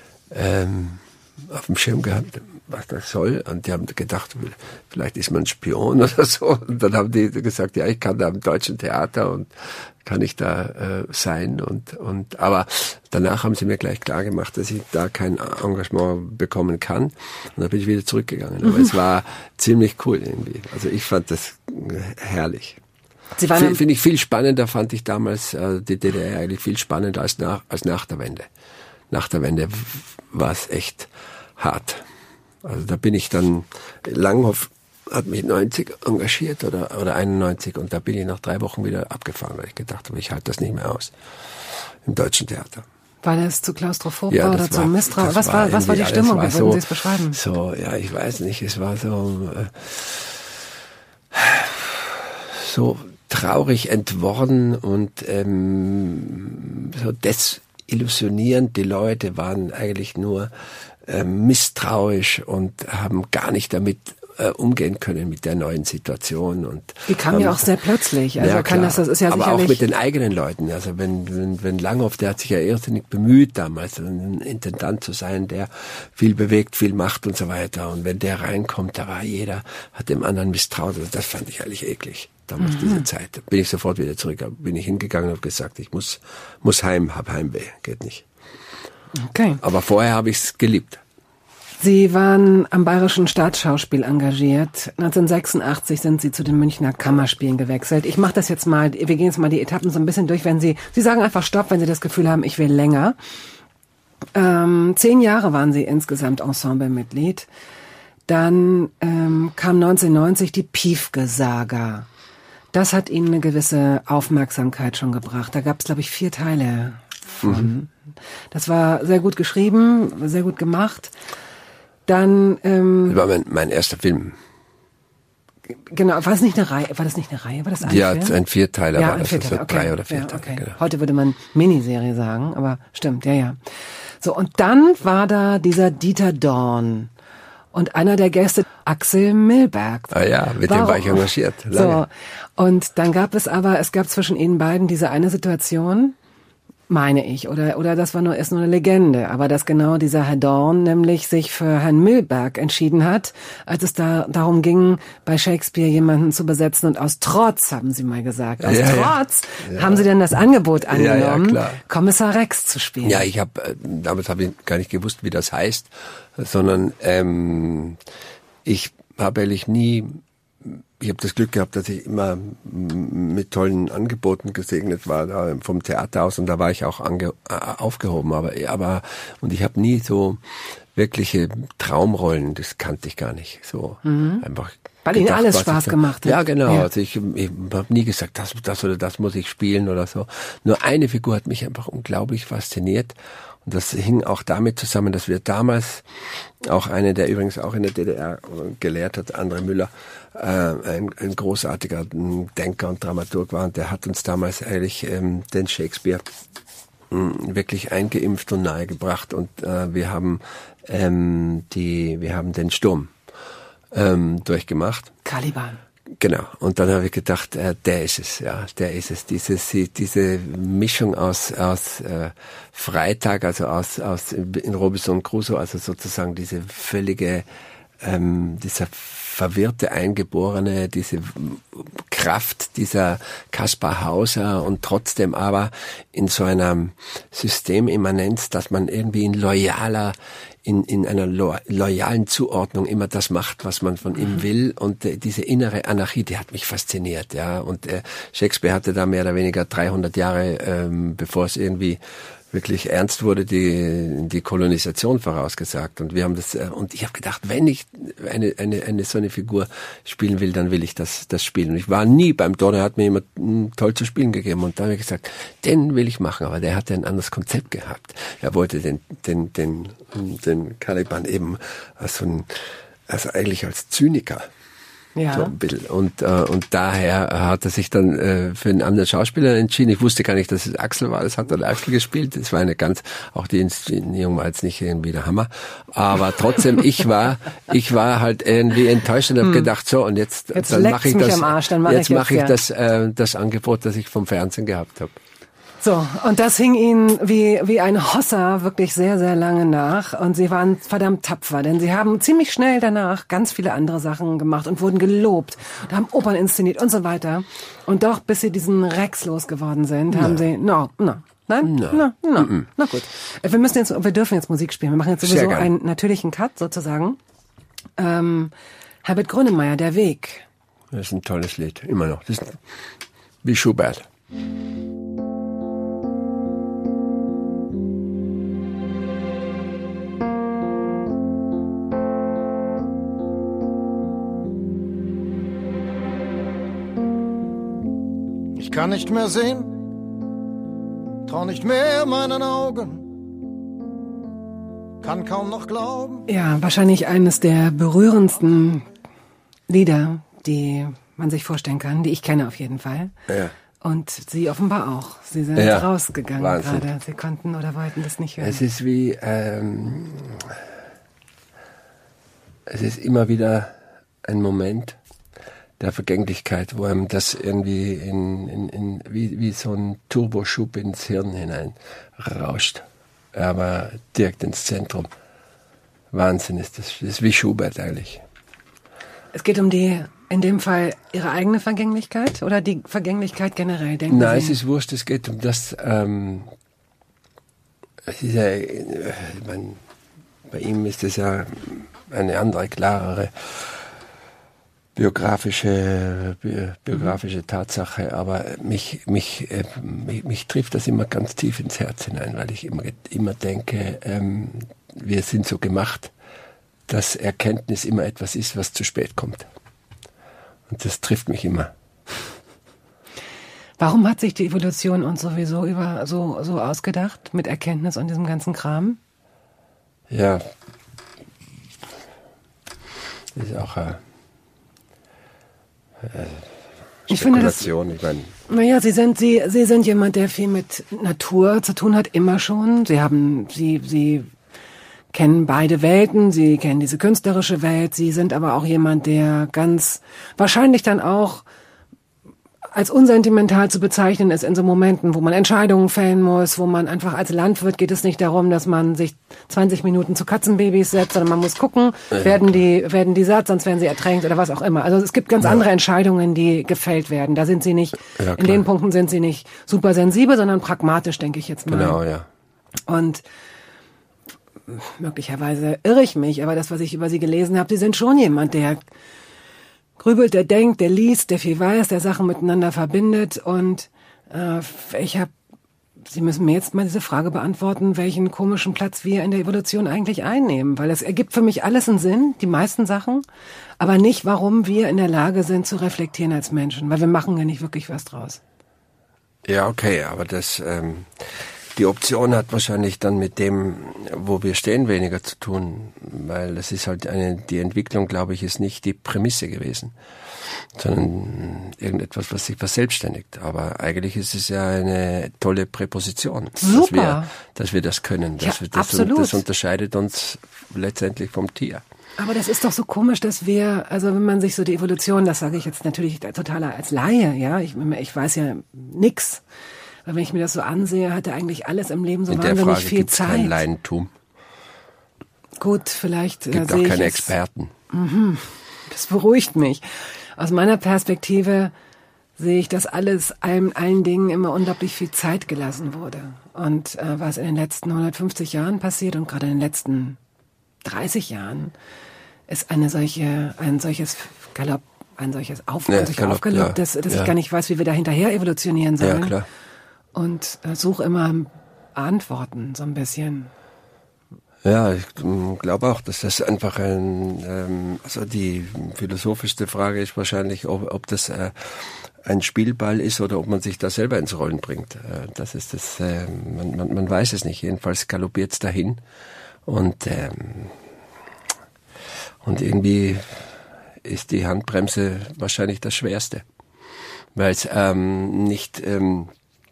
ähm, auf dem Schirm gehabt, was das soll. Und die haben gedacht, vielleicht ist man Spion oder so. Und dann haben die gesagt, ja, ich kann da im Deutschen Theater und kann ich da äh, sein. Und und aber danach haben sie mir gleich klar gemacht, dass ich da kein Engagement bekommen kann. Und dann bin ich wieder zurückgegangen. Aber mhm. es war ziemlich cool irgendwie. Also ich fand das herrlich. Finde ich viel spannender, fand ich damals äh, die D D R eigentlich viel spannender als nach, als nach der Wende. Nach der Wende war es echt hart. Also da bin ich dann, Langhoff hat mich neunzig engagiert oder, oder einundneunzig, und da bin ich nach drei Wochen wieder abgefahren, weil ich gedacht habe, ich halte das nicht mehr aus im Deutschen Theater. Weil es zu klaustrophob ja, war oder zu misstrauisch? Was war, was war die Stimmung? Wie würden Sie es beschreiben? So, ja, ich weiß nicht, es war so, äh, so traurig entworren und ähm, so desillusionierend. Die Leute waren eigentlich nur äh, misstrauisch und haben gar nicht damit äh, umgehen können mit der neuen Situation. Und die kam ähm, ja auch sehr plötzlich. Also ja, kann das, das ist ja aber sicherlich auch mit den eigenen Leuten. Also wenn, wenn, wenn Langhoff, der hat sich ja irrsinnig bemüht damals, ein Intendant zu sein, der viel bewegt, viel macht und so weiter. Und wenn der reinkommt, da war jeder, hat dem anderen misstraut. Also das fand ich eigentlich eklig. Damals mhm. diese Zeit. Da bin ich sofort wieder zurück. Da bin ich hingegangen und habe gesagt, ich muss, muss heim, hab Heimweh. Geht nicht. Okay. Aber vorher habe ich es geliebt. Sie waren am Bayerischen Staatsschauspiel engagiert. neunzehnhundertsechsundachtzig sind Sie zu den Münchner Kammerspielen gewechselt. Ich mache das jetzt mal, wir gehen jetzt mal die Etappen so ein bisschen durch. Wenn Sie, Sie sagen einfach Stopp, wenn Sie das Gefühl haben, ich will länger. Ähm, zehn Jahre waren Sie insgesamt Ensemblemitglied. Dann ähm, kam neunzehnhundertneunzig die Piefke-Saga. Das hat Ihnen eine gewisse Aufmerksamkeit schon gebracht. Da gab es, glaube ich, vier Teile von. Mhm. Das war sehr gut geschrieben, sehr gut gemacht. Dann ähm, das war mein, mein erster Film. Genau, war das nicht eine Reihe? War das nicht eine Reihe? War das ein ja, Film? ein Vierteiler ja, war ein das. Vierteiler. Also Okay. drei oder vier ja, Teile. Okay. Genau. Heute würde man Miniserie sagen, aber stimmt, ja, ja. So, und dann war da dieser Dieter Dorn. Und einer der Gäste, Axel Milberg. Ah ja, mit Warum? dem war ich engagiert. Lange. So. Und dann gab es aber, es gab zwischen ihnen beiden diese eine Situation, meine ich, oder oder das war nur ist nur eine Legende, aber dass genau dieser Herr Dorn nämlich sich für Herrn Milberg entschieden hat, als es da darum ging, bei Shakespeare jemanden zu besetzen, und aus Trotz, haben Sie mal gesagt, aus ja, Trotz ja. haben Sie denn das Angebot angenommen, ja, ja, klar. Kommissar Rex zu spielen. Ja, ich habe damals habe ich gar nicht gewusst, wie das heißt, sondern ähm, ich habe eigentlich nie Ich habe das Glück gehabt, dass ich immer mit tollen Angeboten gesegnet war, da vom Theater aus, und da war ich auch ange, aufgehoben. Aber, aber und ich habe nie so wirkliche Traumrollen, das kannte ich gar nicht. So mhm. einfach. Weil Ihnen alles Spaß ich, gemacht hat. Ja, genau. Ja. Also ich, ich habe nie gesagt, das, das oder das muss ich spielen oder so. Nur eine Figur hat mich einfach unglaublich fasziniert. Und das hing auch damit zusammen, dass wir damals, auch eine, der übrigens auch in der D D R gelehrt hat, André Müller, äh, ein, ein großartiger Denker und Dramaturg war, und der hat uns damals eigentlich ähm, den Shakespeare mh, wirklich eingeimpft und nahegebracht, und äh, wir haben ähm, die, wir haben den Sturm ähm, durchgemacht. Caliban. Genau. Und dann habe ich gedacht, äh, der ist es, ja, der ist es. Diese, diese Mischung aus, aus äh, Freitag, also aus, aus in Robinson Crusoe, also sozusagen diese völlige, ähm, dieser verwirrte Eingeborene, diese Kraft dieser Kaspar Hauser, und trotzdem aber in so einer Systemimmanenz, dass man irgendwie in loyaler In, in einer lo- loyalen Zuordnung immer das macht, was man von ihm will, und äh, diese innere Anarchie, die hat mich fasziniert, ja. Und äh, Shakespeare hatte da mehr oder weniger dreihundert Jahre, ähm, bevor es irgendwie wirklich ernst wurde, die die Kolonisation vorausgesagt. Und wir haben das, äh, und ich habe gedacht, wenn ich eine eine eine so eine Figur spielen will, dann will ich das das spielen. Und ich war nie beim Dorn, er hat mir immer mh, toll zu spielen gegeben, und da habe ich gesagt, den will ich machen, aber der hatte ein anderes Konzept gehabt. Er wollte den den den den Caliban eben als so ein, also eigentlich als Zyniker. Ja. So ein bisschen. Und, äh, und daher hat er sich dann äh, für einen anderen Schauspieler entschieden. Ich wusste gar nicht, dass es Axel war. Das hat dann Axel gespielt. Das war eine ganz, auch die Inszenierung war jetzt nicht irgendwie der Hammer. Aber trotzdem, ich war, ich war halt irgendwie enttäuscht und habe hm. gedacht, so, und jetzt, jetzt dann mache ich mich das, am Arsch, dann mach jetzt ich mache ich ja. das, äh, das Angebot, das ich vom Fernsehen gehabt habe. So, und das hing ihnen wie wie ein Hossa wirklich sehr, sehr lange nach, und sie waren verdammt tapfer, denn sie haben ziemlich schnell danach ganz viele andere Sachen gemacht und wurden gelobt und haben Opern inszeniert und so weiter. Und doch, bis sie diesen Rex losgeworden sind, no. haben sie, no, no, nein, no, no, no, Mm-mm. na gut. Wir müssen jetzt, wir dürfen jetzt Musik spielen. Wir machen jetzt Sehr sowieso gern. einen natürlichen Cut sozusagen. Ähm, Herbert Grönemeyer, Der Weg. Das ist ein tolles Lied, immer noch. Das ist wie Schubert. Ich kann nicht mehr sehen, trau nicht mehr meinen Augen, kann kaum noch glauben. Ja, wahrscheinlich eines der berührendsten Lieder, die man sich vorstellen kann, die ich kenne auf jeden Fall. Ja. Und Sie offenbar auch. Sie sind Ja, rausgegangen Wahnsinn. gerade. Sie konnten oder wollten das nicht hören. Es ist wie, ähm, es ist immer wieder ein Moment der Vergänglichkeit, wo einem das irgendwie in, in, in wie, wie so ein Turboschub ins Hirn hinein rauscht. Aber direkt ins Zentrum. Wahnsinn ist das. Das ist wie Schubert eigentlich. Es geht um die, in dem Fall, Ihre eigene Vergänglichkeit oder die Vergänglichkeit generell, denken Nein, Sie? es ist wurscht, es geht um das, ähm, es ist ja, ich mein, bei ihm ist es ja eine andere, klarere biografische, bi, biografische Tatsache, aber mich, mich, äh, mich, mich trifft das immer ganz tief ins Herz hinein, weil ich immer, immer denke, ähm, wir sind so gemacht, dass Erkenntnis immer etwas ist, was zu spät kommt. Und das trifft mich immer. Warum hat sich die Evolution uns sowieso über so, so ausgedacht mit Erkenntnis und diesem ganzen Kram? Ja, das ist auch eine äh, Spekulation. Ich meine, Naja, Sie sind, Sie, Sie sind jemand, der viel mit Natur zu tun hat, immer schon. Sie haben, Sie, Sie kennen beide Welten, Sie kennen diese künstlerische Welt, Sie sind aber auch jemand, der ganz wahrscheinlich dann auch als unsentimental zu bezeichnen ist in so Momenten, wo man Entscheidungen fällen muss, wo man einfach als Landwirt geht es nicht darum, dass man sich zwanzig Minuten zu Katzenbabys setzt, sondern man muss gucken, ja. werden die werden die satt, sonst werden sie ertränkt oder was auch immer. Also es gibt ganz ja. andere Entscheidungen, die gefällt werden. Da sind sie nicht, ja, in den Punkten sind sie nicht super sensibel, sondern pragmatisch, denke ich jetzt mal. Genau, ja. Und möglicherweise irre ich mich, aber das, was ich über sie gelesen habe, sie sind schon jemand, der grübelt, der denkt, der liest, der viel weiß, der Sachen miteinander verbindet. Und äh, ich habe, Sie müssen mir jetzt mal diese Frage beantworten, welchen komischen Platz wir in der Evolution eigentlich einnehmen. Weil es ergibt für mich alles einen Sinn, die meisten Sachen, aber nicht, warum wir in der Lage sind zu reflektieren als Menschen. Weil wir machen ja nicht wirklich was draus. Ja, okay, aber das... Ähm Die Option hat wahrscheinlich dann mit dem, wo wir stehen, weniger zu tun, weil das ist halt eine, die Entwicklung, glaube ich, ist nicht die Prämisse gewesen, sondern irgendetwas, was sich verselbstständigt. Aber eigentlich ist es ja eine tolle Präposition, Super. dass wir, dass wir das können. Dass ja, wir das, absolut. Das unterscheidet uns letztendlich vom Tier. Aber das ist doch so komisch, dass wir, also wenn man sich so die Evolution, das sage ich jetzt natürlich total als Laie, ja, ich, ich weiß ja nix. Weil wenn ich mir das so ansehe, hatte eigentlich alles im Leben so In der wahnsinnig Frage viel gibt's Zeit. kein Laientum. Gut, vielleicht Es gibt äh, auch sehe keine ich Experten. Es, mhm, das beruhigt mich. Aus meiner Perspektive sehe ich, dass alles allen, allen Dingen immer unglaublich viel Zeit gelassen wurde. Und äh, was in den letzten hundertfünfzig Jahren passiert und gerade in den letzten dreißig Jahren, ist eine solche, ein solches Galopp, ein solches Auf, Ja, ein solcher Galopp, Aufgalopp, ja, dass, dass ja. ich gar nicht weiß, wie wir da hinterher evolutionieren sollen. Ja, klar. Und äh, suche immer Antworten, so ein bisschen. Ja, ich glaube auch, dass das einfach ein, ähm, also die philosophischste Frage ist wahrscheinlich, ob, ob das äh, ein Spielball ist oder ob man sich da selber ins Rollen bringt. Äh, das ist das, äh, man, man, man weiß es nicht. Jedenfalls galoppiert es dahin und ähm, und irgendwie ist die Handbremse wahrscheinlich das Schwerste, weil es ähm, nicht ähm,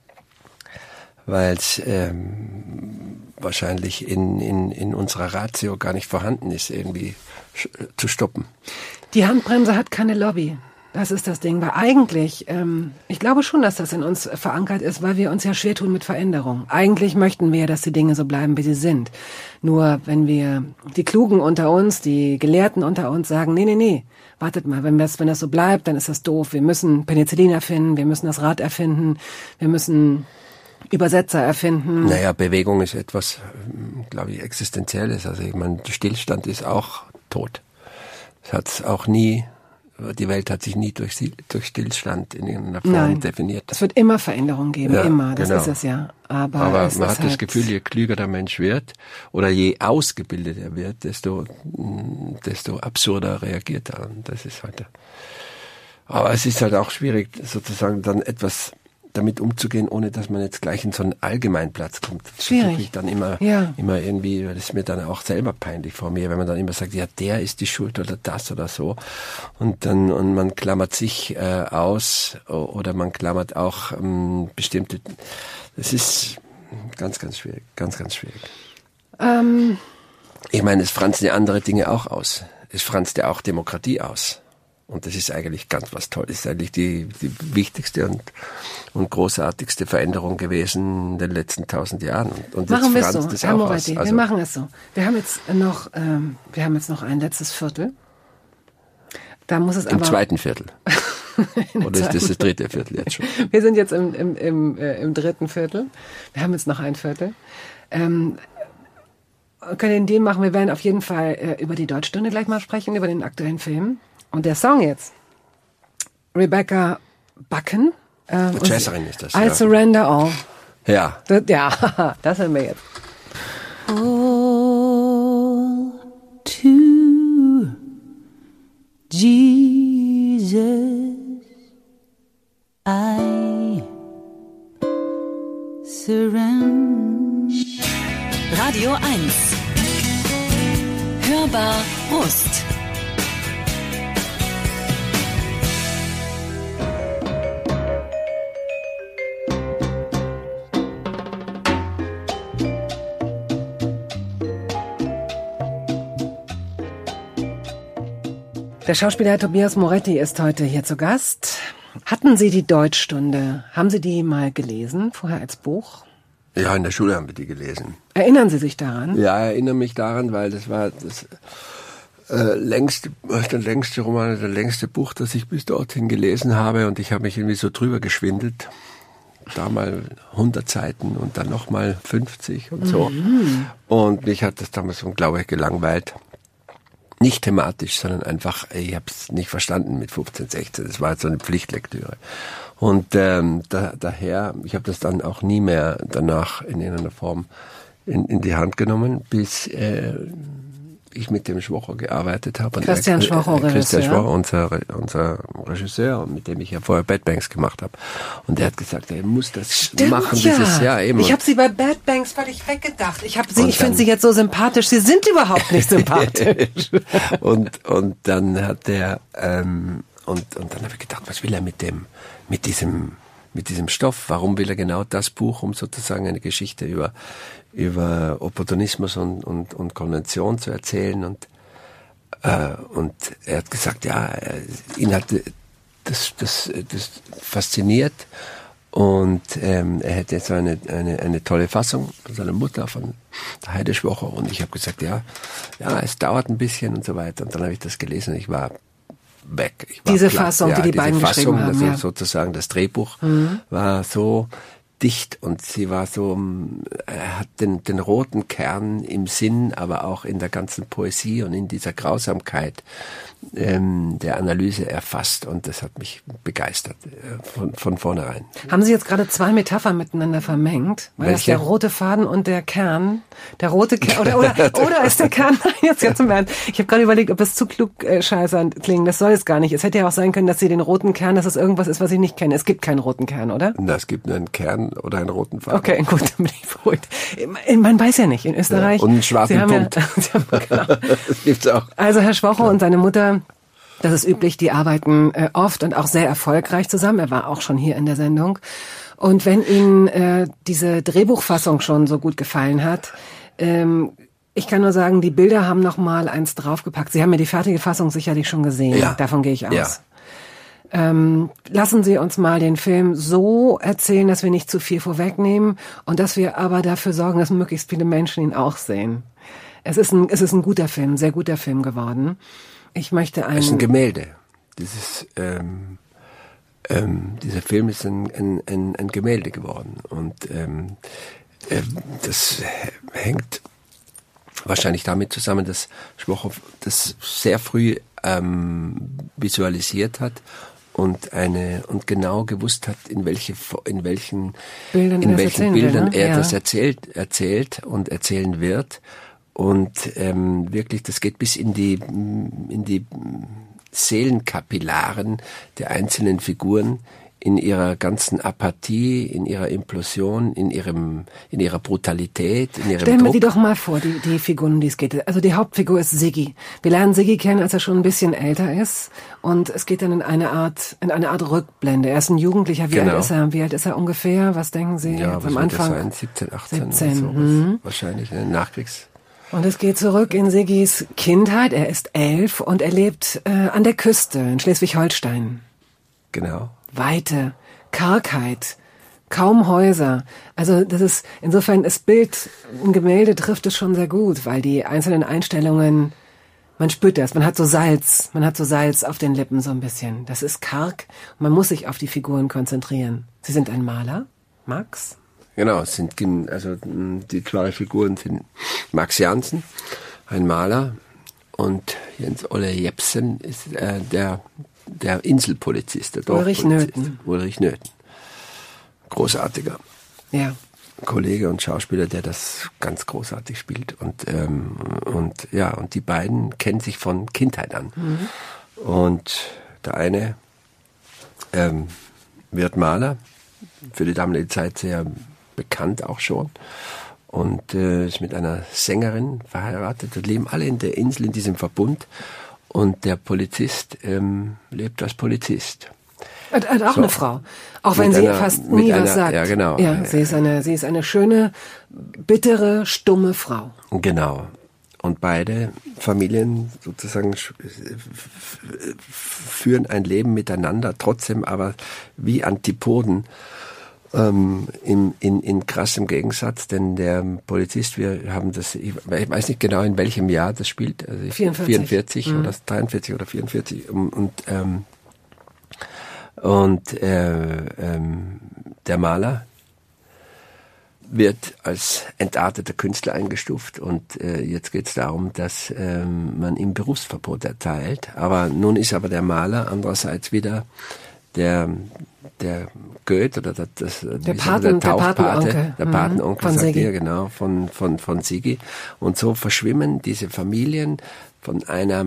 weil es ähm, wahrscheinlich in, in, in unserer Ratio gar nicht vorhanden ist, irgendwie sch- zu stoppen. Die Handbremse hat keine Lobby. Das ist das Ding. Weil eigentlich, ähm, ich glaube schon, dass das in uns verankert ist, weil wir uns ja schwer tun mit Veränderung. Eigentlich möchten wir ja, dass die Dinge so bleiben, wie sie sind. Nur wenn wir, die Klugen unter uns, die Gelehrten unter uns sagen, nee, nee, nee, wartet mal, wenn das, wenn das so bleibt, dann ist das doof. Wir müssen Penicillin erfinden, wir müssen das Rad erfinden, wir müssen Übersetzer erfinden. Naja, Bewegung ist etwas, glaube ich, Existenzielles. Also ich meine, Stillstand ist auch tot. Es hat auch nie, die Welt hat sich nie durch, durch Stillstand in irgendeiner Form Nein, definiert. Es wird immer Veränderung geben, Ja, immer, das genau. ist es ja. Aber, Aber es man ist hat das halt Gefühl, je klüger der Mensch wird oder je ausgebildeter er wird, desto, desto absurder reagiert er. Und das ist halt. Aber es ist halt auch schwierig, sozusagen dann etwas damit umzugehen, ohne dass man jetzt gleich in so einen Allgemeinplatz kommt. Das Schwierig. versuche ich dann immer, Ja. immer irgendwie, das ist mir dann auch selber peinlich vor mir, wenn man dann immer sagt, ja, der ist die Schuld oder das oder so. Und dann, und man klammert sich äh, aus oder man klammert auch ähm, bestimmte, das ist ganz, ganz schwierig, ganz, ganz schwierig. Ähm, Ich meine, es franzt ja andere Dinge auch aus. Es franzt ja auch Demokratie aus. Und das ist eigentlich ganz was Tolles. Das ist eigentlich die, die wichtigste und, und großartigste Veränderung gewesen in den letzten tausend Jahren. Und, und machen wir jetzt es so, franzt es Herr auch Moretti, aus. Also, wir machen es so. Wir haben jetzt noch, ähm, wir haben jetzt noch ein letztes Viertel. Da muss es im aber zweiten Viertel. Oder ist das das dritte Viertel jetzt schon? Wir sind jetzt im, im, im, äh, im dritten Viertel. Wir haben jetzt noch ein Viertel. Ähm, können den Deal machen, wir werden auf jeden Fall äh, über die Deutschstunde gleich mal sprechen, über den aktuellen Film. Und der Song jetzt, Rebecca Bucken. Äh, Jazzerin ist das, I ja. Surrender All. Ja. Das, ja, das hören wir jetzt. All to Jesus I surrender. Radio eins. Hörbar Brust. Der Schauspieler Tobias Moretti ist heute hier zu Gast. Hatten Sie die Deutschstunde, haben Sie die mal gelesen, vorher als Buch? Ja, in der Schule haben wir die gelesen. Erinnern Sie sich daran? Ja, ich erinnere mich daran, weil das war das äh, längste, der längste Roman, der längste Buch, das ich bis dorthin gelesen habe, und ich habe mich irgendwie so drüber geschwindelt. Da mal hundert Seiten und dann nochmal fünfzig und so. Mhm. Und mich hat das damals unglaublich gelangweilt. Nicht thematisch, sondern einfach, ich habe es nicht verstanden mit fünfzehn, sechzehn. Das war halt so eine Pflichtlektüre. Und ähm, da, daher, ich habe das dann auch nie mehr danach in irgendeiner Form in, in die Hand genommen, bis äh, ich mit dem Schwocher gearbeitet habe. Christian Schwocher, äh, Christian Schwocher, unser, unser Regisseur, mit dem ich ja vorher Bad Banks gemacht habe. Und der hat gesagt, er muss das Stimmt, machen ja. dieses Jahr eben. Ich habe Sie bei Bad Banks völlig weggedacht. Ich habe Sie, Und ich finde dann- Sie jetzt so sympathisch. Sie sind überhaupt nicht sympathisch. und und dann hat der ähm, und und dann habe ich gedacht, was will er mit dem mit diesem mit diesem Stoff? Warum will er genau das Buch, um sozusagen eine Geschichte über über Opportunismus und und, und Konvention zu erzählen? Und äh, und er hat gesagt, ja, er, ihn hat das das das fasziniert. Und ähm, er hätte jetzt eine, eine, eine tolle Fassung von seiner Mutter, von der Heide Schwocher. Und ich habe gesagt, ja, ja, es dauert ein bisschen und so weiter. Und dann habe ich das gelesen und ich war weg. Ich war Diese platt. Fassung, ja, die die diese beiden Fassung, geschrieben haben, also ja. sozusagen das Drehbuch, mhm. war so dicht und sie war so, er hat den, den roten Kern im Sinn, aber auch in der ganzen Poesie und in dieser Grausamkeit ähm, der Analyse erfasst, und das hat mich begeistert äh, von, von vornherein. Haben Sie jetzt gerade zwei Metaphern miteinander vermengt? Weil das Welche? der rote Faden und der Kern, der rote Kern, oder, oder, oder ist der Kern, nein, jetzt ganz im Ernst. Ich habe gerade überlegt, ob es zu klug äh, scheißernd klingt. Das soll es gar nicht. Es hätte ja auch sein können, dass Sie den roten Kern, dass es irgendwas ist, was ich nicht kenne. Es gibt keinen roten Kern, oder? Na, es gibt nur einen Kern oder einen roten Faden. Okay, gut, dann bin ich beruhigt. Man weiß ja nicht, in Österreich. Ja, und einen schwarzen Sie haben Punkt. Ja, Sie haben, genau. Das gibt's auch. Also Herr Schwocher und seine Mutter, das ist üblich, die arbeiten äh, oft und auch sehr erfolgreich zusammen. Er war auch schon hier in der Sendung. Und wenn Ihnen äh, diese Drehbuchfassung schon so gut gefallen hat, ähm, ich kann nur sagen, die Bilder haben noch mal eins draufgepackt. Sie haben ja die fertige Fassung sicherlich schon gesehen. Ja. Davon gehe ich aus. Ja. Ähm, lassen Sie uns mal den Film so erzählen, dass wir nicht zu viel vorwegnehmen und dass wir aber dafür sorgen, dass möglichst viele Menschen ihn auch sehen. Es ist ein, es ist ein guter Film, ein sehr guter Film geworden. Ich möchte einen... Es ist ein Gemälde. Dieses, ähm, ähm, dieser Film ist ein, ein, ein, ein Gemälde geworden. Und ähm, äh, das hängt wahrscheinlich damit zusammen, dass Schwocher das sehr früh ähm, visualisiert hat und eine und genau gewusst hat, in welche in welchen Bildern in er das welchen erzählen Bildern will, ne? er Ja. das erzählt erzählt und erzählen wird. Und ähm, wirklich, das geht bis in die in die Seelenkapillaren der einzelnen Figuren, in ihrer ganzen Apathie, in ihrer Implosion, in ihrem, in ihrer Brutalität, in ihrem Stellen wir Druck. die doch mal vor, die, die Figuren, um die es geht. Also die Hauptfigur ist Siggi. Wir lernen Siggi kennen, als er schon ein bisschen älter ist. Und es geht dann in eine Art, in eine Art Rückblende. Er ist ein Jugendlicher. Wie Genau. alt ist er? Wie alt ist er ungefähr? Was denken Sie? Ja, Jetzt was am wird das Anfang? sein? siebzehn, achtzehn siebzehn, oder sowas. mhm. Wahrscheinlich, ne? Nachkriegs. Und es geht zurück in Siggis Kindheit. Er ist elf und er lebt äh, an der Küste in Schleswig-Holstein. Genau. Weite, Kargheit, kaum Häuser. Also das ist, insofern, das Bild, ein Gemälde trifft es schon sehr gut, weil die einzelnen Einstellungen, man spürt das, man hat so Salz, man hat so Salz auf den Lippen so ein bisschen. Das ist karg und man muss sich auf die Figuren konzentrieren. Sie sind ein Maler, Max? Genau, es sind, also die zwei Figuren sind Max Jansen, ein Maler, und Jens Olle Jepsen ist äh, der, der Inselpolizist, der Ulrich Dorfpolizist. Nöthen. Ulrich Nöthen. Großartiger Ja. Kollege und Schauspieler, der das ganz großartig spielt. Und, ähm, und ja, und die beiden kennen sich von Kindheit an. Mhm. Und der eine ähm, wird Maler, für die damalige Zeit sehr bekannt auch schon, und äh, ist mit einer Sängerin verheiratet und leben alle in der Insel, in diesem Verbund, und der Polizist ähm, lebt als Polizist. Hat, hat auch So. eine Frau. Auch wenn Mit sie einer- fast mit nie einer- was sagt. ja, genau. Ja, sie ist eine, sie ist eine schöne, bittere, stumme Frau. Genau. Und beide Familien sozusagen führen ein Leben miteinander, trotzdem aber wie Antipoden. Ähm, in, in, in krassem Gegensatz, denn der Polizist, wir haben das, ich weiß nicht genau in welchem Jahr das spielt, also vierundvierzig, vierundvierzig mhm. oder dreiundvierzig oder vierundvierzig und, und, ähm, und äh, ähm, der Maler wird als entarteter Künstler eingestuft und äh, jetzt geht es darum, dass ähm, man ihm Berufsverbot erteilt. Aber nun ist aber der Maler andererseits wieder der der Goethe oder das, das der, wie Paten, der Taufpate, der Patenonkel, der Patenonkel, von sagt Siggi. ihr, genau, von, von, von Siggi. Und so verschwimmen diese Familien von einer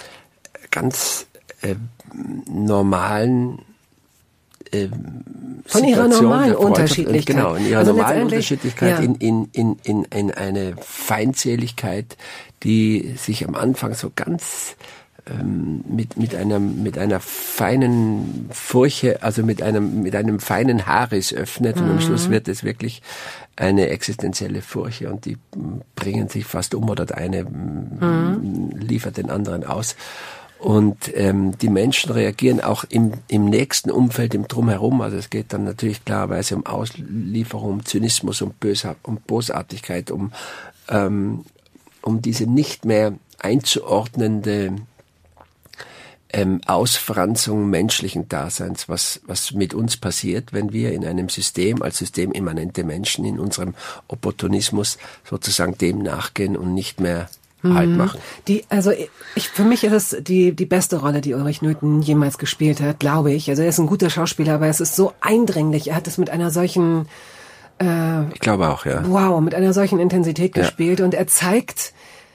ganz äh, normalen äh, von ihrer normalen Unterschiedlichkeit. Genau, in ihrer also normalen Unterschiedlichkeit ja. in, in, in, in, in eine Feindseligkeit, die sich am Anfang so ganz mit mit einer mit einer feinen Furche, also mit einem mit einem feinen Haarriss öffnet mhm. und am Schluss wird es wirklich eine existenzielle Furche und die bringen sich fast um oder der eine mhm. liefert den anderen aus. Und ähm, die Menschen reagieren auch im, im nächsten Umfeld, im Drumherum. Also es geht dann natürlich klarerweise um Auslieferung, um Zynismus, um, Bösa- um Bosartigkeit, um ähm, um diese nicht mehr einzuordnende Ähm, Ausfranzung menschlichen Daseins, was, was mit uns passiert, wenn wir in einem System, als systemimmanente Menschen in unserem Opportunismus sozusagen dem nachgehen und nicht mehr mhm. Halt machen. Die, also ich, für mich ist es die, die beste Rolle, die Ulrich Nöthen jemals gespielt hat, glaube ich. Also er ist ein guter Schauspieler, aber es ist so eindringlich. Er hat es mit einer solchen, äh, ich glaube auch, ja. Wow, mit einer solchen Intensität ja. gespielt und er zeigt,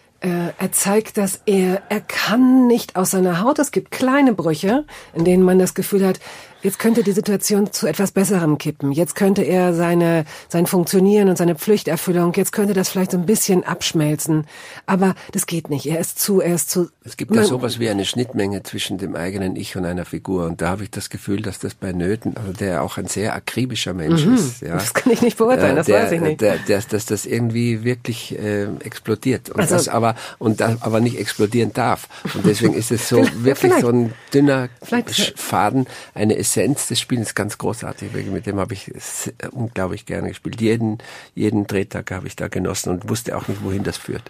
er zeigt, dass er, er kann nicht aus seiner Haut. Es gibt kleine Brüche, in denen man das Gefühl hat, jetzt könnte die Situation zu etwas Besserem kippen. Jetzt könnte er seine, sein Funktionieren und seine Pflichterfüllung, jetzt könnte das vielleicht so ein bisschen abschmelzen. Aber das geht nicht. Er ist zu, er ist zu. Es gibt ja sowas wie eine Schnittmenge zwischen dem eigenen Ich und einer Figur. Und da habe ich das Gefühl, dass das bei Nöthen, also der auch ein sehr akribischer Mensch mhm, ist. Ja, das kann ich nicht beurteilen, das der, weiß ich nicht. Der, der, dass das irgendwie wirklich äh, explodiert. Und also, das aber, und das aber nicht explodieren darf. Und deswegen ist es so wirklich so ein dünner Faden, eine Essenz des Spiels, ganz großartig. Mit dem habe ich unglaublich gerne gespielt. Jeden, jeden Drehtag habe ich da genossen und wusste auch nicht, wohin das führt.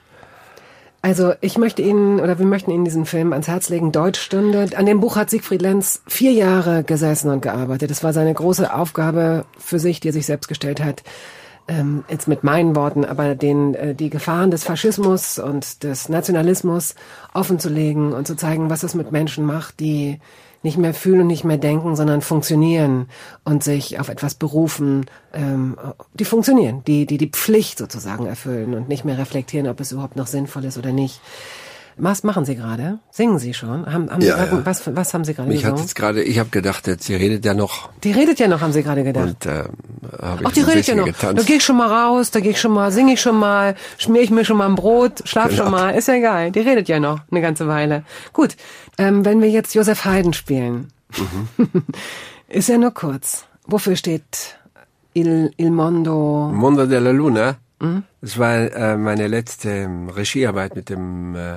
Also ich möchte Ihnen, oder wir möchten Ihnen diesen Film ans Herz legen, Deutschstunde. An dem Buch hat Siegfried Lenz vier Jahre gesessen und gearbeitet. Das war seine große Aufgabe für sich, die er sich selbst gestellt hat. Ähm, jetzt mit meinen Worten, aber den, äh, die Gefahren des Faschismus und des Nationalismus offenzulegen und zu zeigen, was es mit Menschen macht, die nicht mehr fühlen und nicht mehr denken, sondern funktionieren und sich auf etwas berufen, ähm, die funktionieren, die, die die Pflicht sozusagen erfüllen und nicht mehr reflektieren, ob es überhaupt noch sinnvoll ist oder nicht. Was machen Sie gerade? Singen Sie schon? Haben, haben ja, Sie grad, ja. Was, was haben Sie gerade Mich gesungen? hat jetzt gerade, ich habe gedacht, jetzt, sie redet ja noch. Die redet ja noch, haben Sie gerade gedacht. Und ähm, habe ich Ach, die ein redet ja bisschen noch. getanzt. Da gehe ich schon mal raus, da gehe ich schon mal, singe ich schon mal, schmier ich mir schon mal ein Brot, schlaf Genau. schon mal, ist ja egal. Die redet ja noch eine ganze Weile. Gut, ähm, wenn wir jetzt Joseph Haydn spielen, mhm. ist ja nur kurz. Wofür steht Il, Il Mondo? Mondo della Luna. Mhm. Das war äh, meine letzte ähm, Regiearbeit mit dem äh,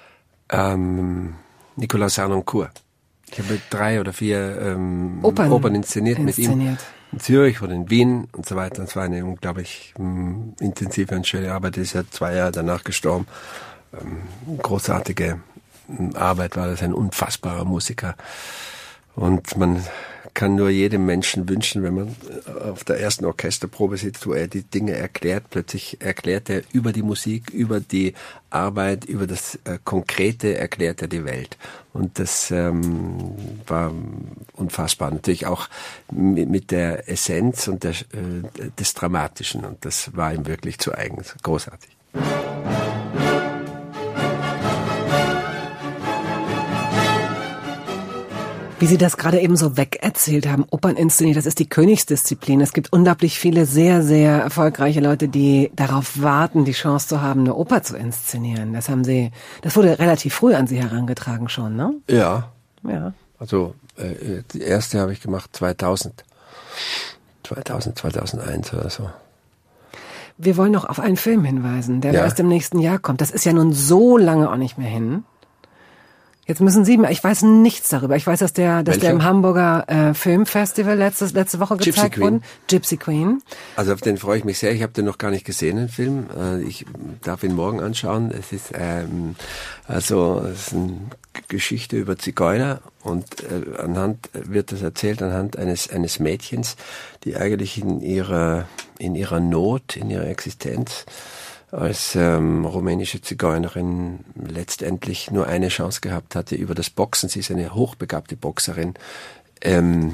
ähm, Nicolas Harnoncourt. Ich habe drei oder vier ähm, Opern, Opern inszeniert, inszeniert mit ihm. In Zürich oder in Wien und so weiter. Das war eine unglaublich mh, intensive und schöne Arbeit. Er ist ja zwei Jahre danach gestorben. Ähm, großartige mh, Arbeit, war das, ein unfassbarer Musiker. Und man kann nur jedem Menschen wünschen, wenn man auf der ersten Orchesterprobe sitzt, wo er die Dinge erklärt, plötzlich erklärt er über die Musik, über die Arbeit, über das äh, Konkrete erklärt er die Welt. Und das ähm, war unfassbar. Natürlich auch mit, mit der Essenz und der, äh, des Dramatischen. Und das war ihm wirklich zu eigen. Großartig. Wie Sie das gerade eben so wegerzählt haben, Opern inszeniert, das ist die Königsdisziplin. Es gibt unglaublich viele sehr, sehr erfolgreiche Leute, die darauf warten, die Chance zu haben, eine Oper zu inszenieren. Das haben Sie, das wurde relativ früh an Sie herangetragen schon, ne? Ja. Ja. Also äh, die erste habe ich gemacht zweitausend. zweitausend, zweitausendeins oder so. Wir wollen noch auf einen Film hinweisen, der Ja. erst im nächsten Jahr kommt. Das ist ja nun so lange auch nicht mehr hin. Jetzt müssen Sie mal, ich weiß nichts darüber. Ich weiß, dass der, dass der Welcher? im Hamburger äh, Filmfestival letztes, letzte Woche Gypsy gezeigt Queen. wurde. Gypsy Queen. Also auf den freue ich mich sehr. Ich habe den noch gar nicht gesehen, den Film. Äh, Ich darf ihn morgen anschauen. Es ist ähm, also es ist eine Geschichte über Zigeuner und äh, anhand wird das erzählt anhand eines eines Mädchens, die eigentlich in ihrer in ihrer Not, in ihrer Existenz als ähm, rumänische Zigeunerin letztendlich nur eine Chance gehabt hatte über das Boxen. Sie ist eine hochbegabte Boxerin. Ähm,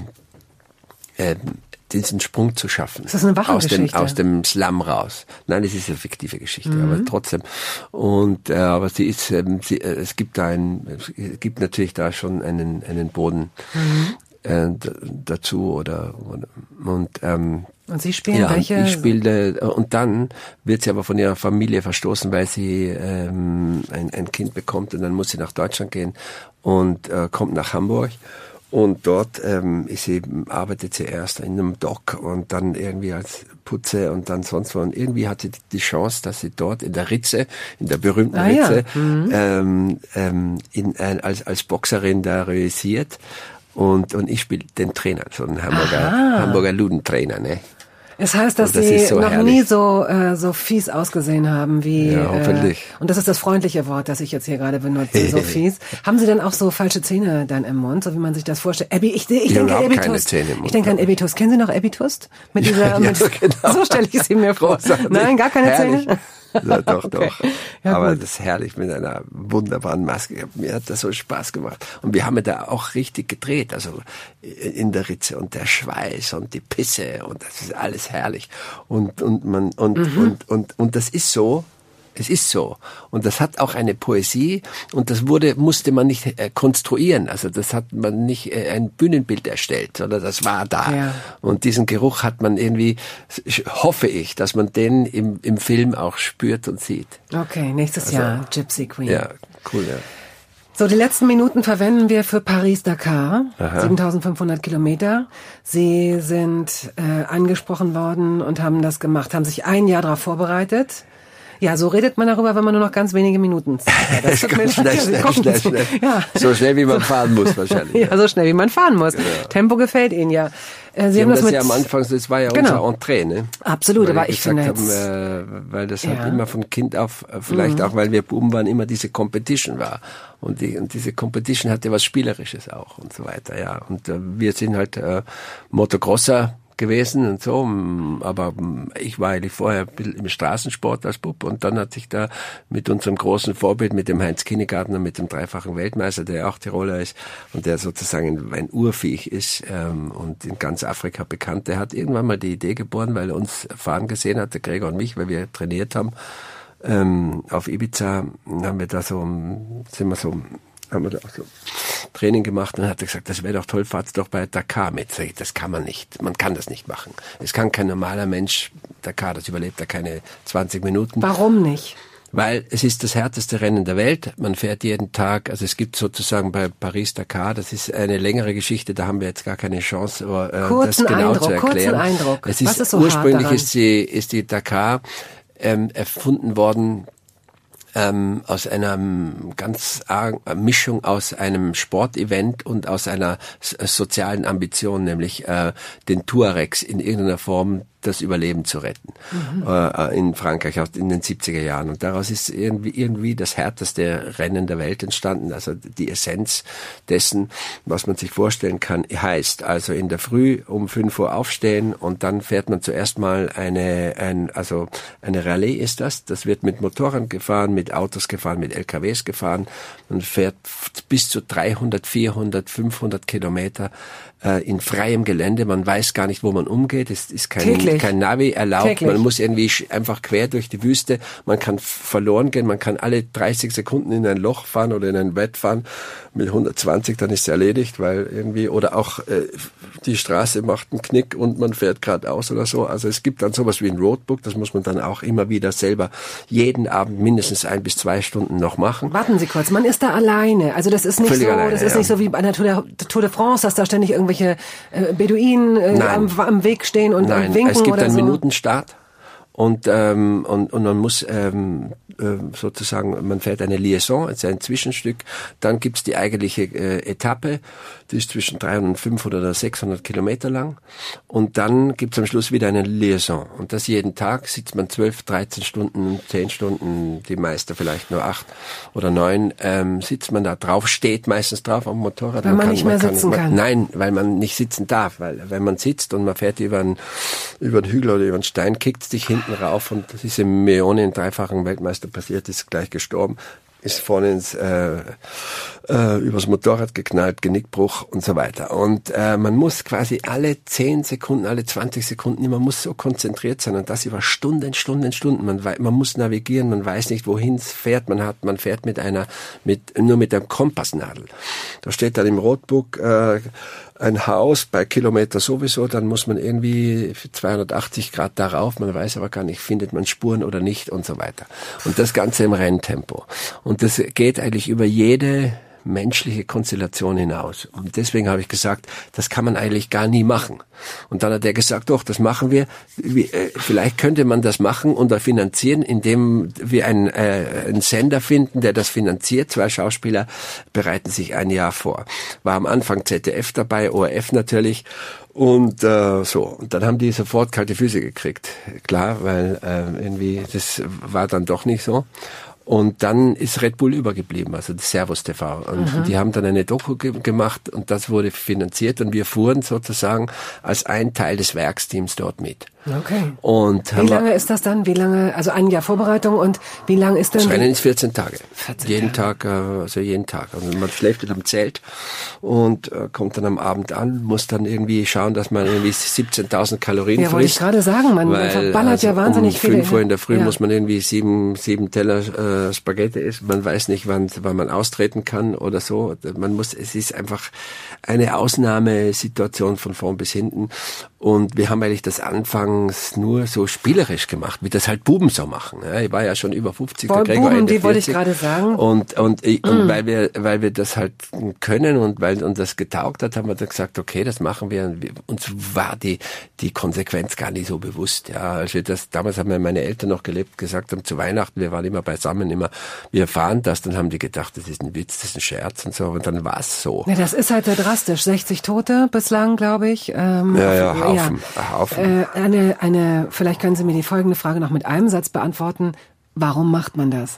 ähm, diesen Sprung zu schaffen. Ist das eine wahre aus dem, Geschichte? aus dem Slum raus. Nein, es ist eine fiktive Geschichte, Mhm. aber trotzdem. Und äh, aber sie ist, ähm, sie, äh, es gibt da ein, es gibt natürlich da schon einen einen Boden Mhm. äh, d- dazu oder, oder und ähm, Und Sie spielen ja, welche? ich spielte und dann wird sie aber von ihrer Familie verstoßen, weil sie ähm, ein, ein Kind bekommt und dann muss sie nach Deutschland gehen und äh, kommt nach Hamburg. Und dort ähm, ist sie, arbeitet sie erst in einem Dock und dann irgendwie als Putze und dann sonst wo. Und irgendwie hat sie die Chance, dass sie dort in der Ritze, in der berühmten Ah, ja. Ritze, Mhm. ähm, ähm, in, ein, als, als Boxerin da realisiert. Und, und ich spiele den Trainer, so einen Hamburger, Aha. Hamburger Ludentrainer, ne? Es heißt, dass Und das Sie ist so noch herrlich. nie so äh, so fies ausgesehen haben wie. Ja, hoffentlich. Äh, und das ist das freundliche Wort, das ich jetzt hier gerade benutze. So fies. Haben Sie denn auch so falsche Zähne dann im Mund, so wie man sich das vorstellt? Abby, ich, ich Ich denke habe Abby keine Tust. Zähne im Mund. Ich denke an Abby Tust. Kennen Sie noch Abby Tust? Mit dieser. Ja, mit, ja, genau. So stelle ich sie mir vor. Großartig. Nein, gar keine Herrlich. Zähne. Ja, doch, Okay. doch. Ja, Aber gut. das ist herrlich mit einer wunderbaren Maske. Mir hat das so Spaß gemacht. Und wir haben ja da auch richtig gedreht, also in der Ritze und der Schweiß und die Pisse und das ist alles herrlich. Und, und man, und, Mhm. und, und, und das ist so. Es ist so. Und das hat auch eine Poesie und das wurde, musste man nicht äh, konstruieren. Also das hat man nicht äh, ein Bühnenbild erstellt, sondern das war da. Ja. Und diesen Geruch hat man irgendwie, hoffe ich, dass man den im, im Film auch spürt und sieht. Okay, nächstes Also, Jahr Gypsy Queen. Ja, cool, ja. So, die letzten Minuten verwenden wir für Paris-Dakar, siebentausendfünfhundert Kilometer. Sie sind äh, angesprochen worden und haben das gemacht, haben sich ein Jahr darauf vorbereitet. Ja, so redet man darüber, wenn man nur noch ganz wenige Minuten Zeit hat. Das tut mir Ganz leid. schnell, schnell, Gucken schnell, Sie. schnell. Ja. So schnell, wie man fahren muss wahrscheinlich. Ja, so schnell, wie man fahren muss. Tempo gefällt Ihnen ja. Äh, Sie Sie haben das, das mit ja am Anfang, das war ja Genau. unser Entree, ne? Absolut, Weil aber wir ich finde gesagt jetzt, haben, äh, weil das halt Ja. Mhm. immer von Kind auf, äh, vielleicht auch, weil wir Buben waren, immer diese Competition war. Und, die, und diese Competition hatte was Spielerisches auch und so weiter, ja. Und äh, wir sind halt äh, Motocrosser gewesen und so, m, aber m, ich war eigentlich vorher ein bisschen im Straßensport als Bub und dann hatte ich da mit unserem großen Vorbild, mit dem Heinz Kinnegartner, mit dem dreifachen Weltmeister, der auch Tiroler ist und der sozusagen ein Urviech ist ähm, und in ganz Afrika bekannt, der hat irgendwann mal die Idee geboren, weil er uns fahren gesehen hat, der Gregor und mich, weil wir trainiert haben, ähm, auf Ibiza haben wir da so, sind wir so, haben wir da auch so Training gemacht und hat er gesagt, das wäre doch toll, fahrt doch bei Dakar mit. Sag ich, das kann man nicht, man kann das nicht machen. Es kann kein normaler Mensch Dakar, das überlebt da keine zwanzig Minuten. warum nicht? Weil es ist das härteste Rennen der Welt. Man fährt jeden Tag, also es gibt sozusagen bei Paris-Dakar, das ist eine längere Geschichte, da haben wir jetzt gar keine Chance, aber äh, Kurzen das genau Eindruck, zu erklären. kurzen Eindruck. Es ist, Was ist so hart ursprünglich daran? ist die, ist die Dakar ähm, erfunden worden ähm, aus einer ähm, ganz argen Mischung aus einem Sportevent und aus einer s- sozialen Ambition, nämlich äh, den Tuaregs in irgendeiner Form das Überleben zu retten, mhm. äh, in Frankreich auch in den siebziger Jahren. Und daraus ist irgendwie, irgendwie das härteste Rennen der Welt entstanden. Also die Essenz dessen, was man sich vorstellen kann, heißt also in der Früh um fünf Uhr aufstehen und dann fährt man zuerst mal eine, ein, also eine Rallye ist das. Das wird mit Motorrad gefahren, mit Autos gefahren, mit L K Ws gefahren. Man fährt bis zu dreihundert, vierhundert, fünfhundert Kilometer äh, in freiem Gelände. Man weiß gar nicht, wo man umgeht. Es ist kein Täglich. kein Navi erlaubt. Täglich. Man muss irgendwie sch- einfach quer durch die Wüste. Man kann f- verloren gehen. Man kann alle dreißig Sekunden in ein Loch fahren oder in ein Bett fahren mit hundertzwanzig, dann ist es erledigt, weil irgendwie, oder auch äh, die Straße macht einen Knick und man fährt geradeaus oder so. Also es gibt dann sowas wie ein Roadbook, das muss man dann auch immer wieder selber jeden Abend mindestens ein bis zwei Stunden noch machen. Warten Sie kurz, man ist da alleine. Also das ist nicht Völlig so, alleine, das ist ja. nicht so wie bei der Tour de, Tour de France, dass da ständig irgendwelche äh, Beduinen äh, Nein. am, am Weg stehen und Nein, winken es gibt oder einen so. Minutenstart Und, ähm, und, und man muss ähm, äh, sozusagen, man fährt eine Liaison, also ein Zwischenstück. Dann gibt's die eigentliche äh, Etappe, die ist zwischen dreihundert und fünfhundert oder sechshundert Kilometer lang. Und dann gibt's am Schluss wieder eine Liaison. Und das jeden Tag sitzt man zwölf, dreizehn Stunden, zehn Stunden, die meisten vielleicht nur acht oder neun, ähm, sitzt man da drauf, steht meistens drauf am Motorrad. Weil man, kann, nicht mehr man sitzen kann. kann. Nein, weil man nicht sitzen darf. Weil wenn man sitzt und man fährt über einen, über einen Hügel oder über einen Stein, kickt's dich hinten rauf, und das ist im Meone, in dreifachen Weltmeister passiert, ist gleich gestorben, ist vorne ins äh, äh, übers Motorrad geknallt, Genickbruch und so weiter. Und äh, man muss quasi alle zehn Sekunden, alle zwanzig Sekunden, man muss so konzentriert sein, und das über Stunden, Stunden, Stunden. Man, man muss navigieren, man weiß nicht, wohin es fährt. Man hat, man fährt mit einer, mit nur mit der Kompassnadel. Da steht dann im Roadbook äh, ein Haus bei Kilometer sowieso, dann muss man irgendwie für zweihundertachtzig Grad darauf, man weiß aber gar nicht, findet man Spuren oder nicht und so weiter. Und das Ganze im Renntempo. Und das geht eigentlich über jede menschliche Konstellation hinaus. Und deswegen habe ich gesagt, das kann man eigentlich gar nie machen. Und dann hat er gesagt, doch, das machen wir. Vielleicht könnte man das machen und finanzieren, indem wir einen, äh, einen Sender finden, der das finanziert. Zwei Schauspieler bereiten sich ein Jahr vor. War am Anfang Z D F dabei, O R F natürlich. Und äh, so, und dann haben die sofort kalte Füße gekriegt. Klar, weil äh, irgendwie, das war dann doch nicht so. Und dann ist Red Bull übergeblieben, also das Servus T V. Und mhm. die haben dann eine Doku ge- gemacht und das wurde finanziert und wir fuhren sozusagen als ein Teil des Werksteams dort mit. Okay. Und wie lange ist das dann? Wie lange, also ein Jahr Vorbereitung und wie lange ist denn? Das Rennen ist vierzehn Tage. vierzehn jeden Tage. Tag, also jeden Tag. Also man schläft in einem Zelt und äh, kommt dann am Abend an, muss dann irgendwie schauen, dass man irgendwie siebzehntausend Kalorien ja, frisst. wollte ich gerade sagen, man weil, verballert also ja wahnsinnig um viele. fünf Uhr in der Früh ja. muss man irgendwie sieben, sieben Teller äh, Spaghetti essen. Man weiß nicht, wann, wann man austreten kann oder so. Man muss, es ist einfach eine Ausnahmesituation von vorn bis hinten. Und wir haben eigentlich das anfangs nur so spielerisch gemacht, wie das halt Buben so machen. Ja, ich war ja schon über fünfzig, Boah, der Gregor Buben, Ende die wollte ich vierzig. gerade sagen. Und, und, ich, Mm. und weil wir, weil wir das halt können und weil uns das getaugt hat, haben wir dann gesagt, okay, das machen wir. Und wir, uns war die, die Konsequenz gar nicht so bewusst. Ja, als wir das, damals haben meine Eltern noch gelebt, gesagt haben, zu Weihnachten, wir waren immer beisammen, immer, wir fahren das, dann haben die gedacht, das ist ein Witz, das ist ein Scherz und so. Und dann war es so. Ja, das ist halt sehr drastisch. sechzig Tote bislang, glaube ich. Ähm, ja, ja, auf, Haufen, ja. Haufen. Äh, eine, eine, vielleicht können Sie mir die folgende Frage noch mit einem Satz beantworten. Warum macht man das?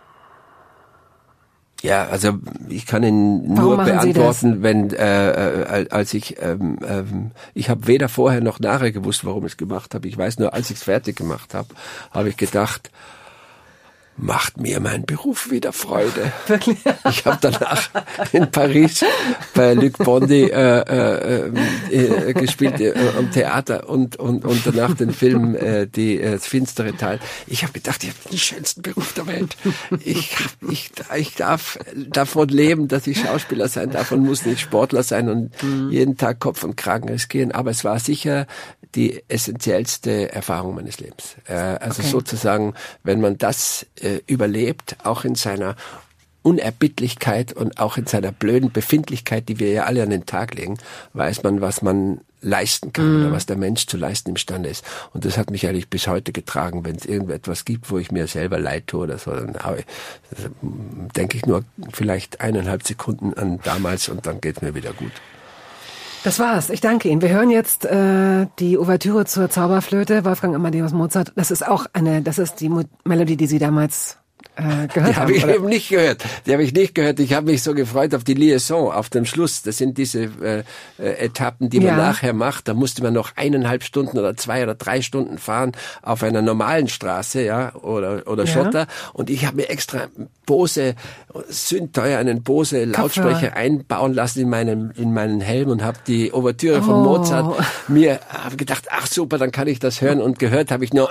Ja, also ich kann ihn Warum nur machen Sie beantworten, wenn äh, als ich ähm, ähm, ich habe weder vorher noch nachher gewusst, warum ich es gemacht habe. Ich weiß nur, als ich es fertig gemacht habe, habe ich gedacht, macht mir mein Beruf wieder Freude. Wirklich? Ich habe danach in Paris bei Luc Bondy äh, äh, äh, gespielt äh, am Theater und und und danach den Film äh, die äh, das finstere Teil. Ich habe gedacht, ich habe den schönsten Beruf der Welt. Ich ich ich darf davon leben, dass ich Schauspieler sein darf und muss nicht Sportler sein und mhm. jeden Tag Kopf und Kragen riskieren. Aber es war sicher die essentiellste Erfahrung meines Lebens. Äh, also okay. sozusagen, wenn man das äh, überlebt, auch in seiner Unerbittlichkeit und auch in seiner blöden Befindlichkeit, die wir ja alle an den Tag legen, weiß man, was man leisten kann mm. oder was der Mensch zu leisten imstande ist. Und das hat mich eigentlich bis heute getragen. Wenn es irgendetwas gibt, wo ich mir selber leid tue oder so, dann ich, denke ich nur vielleicht eineinhalb Sekunden an damals und dann geht's mir wieder gut. Das war's. Ich danke Ihnen. Wir hören jetzt äh, die Ouvertüre zur Zauberflöte, Wolfgang Amadeus Mozart. Das ist auch eine, das ist die Mo- Melodie, die Sie damals äh, gehört die haben. Die habe ich oder? eben nicht gehört. Die habe ich nicht gehört. Ich habe mich so gefreut auf die Liaison, auf den Schluss. Das sind diese äh, äh, Etappen, die man Ja. nachher macht. Da musste man noch eineinhalb Stunden oder zwei oder drei Stunden fahren auf einer normalen Straße, ja, oder oder Ja. Schotter. Und ich habe mir extra Bose, sündteuer einen Bose Lautsprecher Kopfhörer. einbauen lassen in meinen in meinen Helm und habe die Ouvertüre von Oh. Mozart mir habe gedacht, ach super, dann kann ich das hören. Und gehört habe ich nur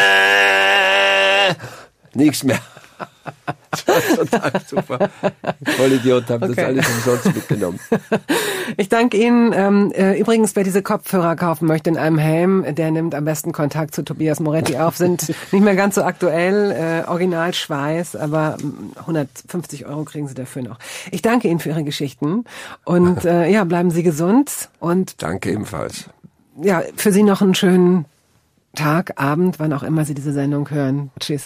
äh, nichts mehr. Das war total super. Vollidiot, habe Okay. das alles umsonst mitgenommen. Ich danke Ihnen. Ähm, äh, übrigens, wer diese Kopfhörer kaufen möchte in einem Helm, der nimmt am besten Kontakt zu Tobias Moretti auf. Sind nicht mehr ganz so aktuell, äh, original Schweiß, aber hundertfünfzig Euro kriegen Sie dafür noch. Ich danke Ihnen für Ihre Geschichten und äh, ja, bleiben Sie gesund und Danke ebenfalls. ja, für Sie noch einen schönen Tag, Abend, wann auch immer Sie diese Sendung hören. Tschüss.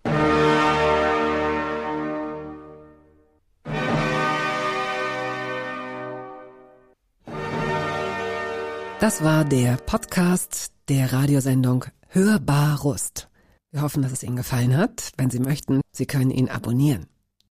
Das war der Podcast der Radiosendung Hörbar Rust. Wir hoffen, dass es Ihnen gefallen hat. Wenn Sie möchten, Sie können ihn abonnieren.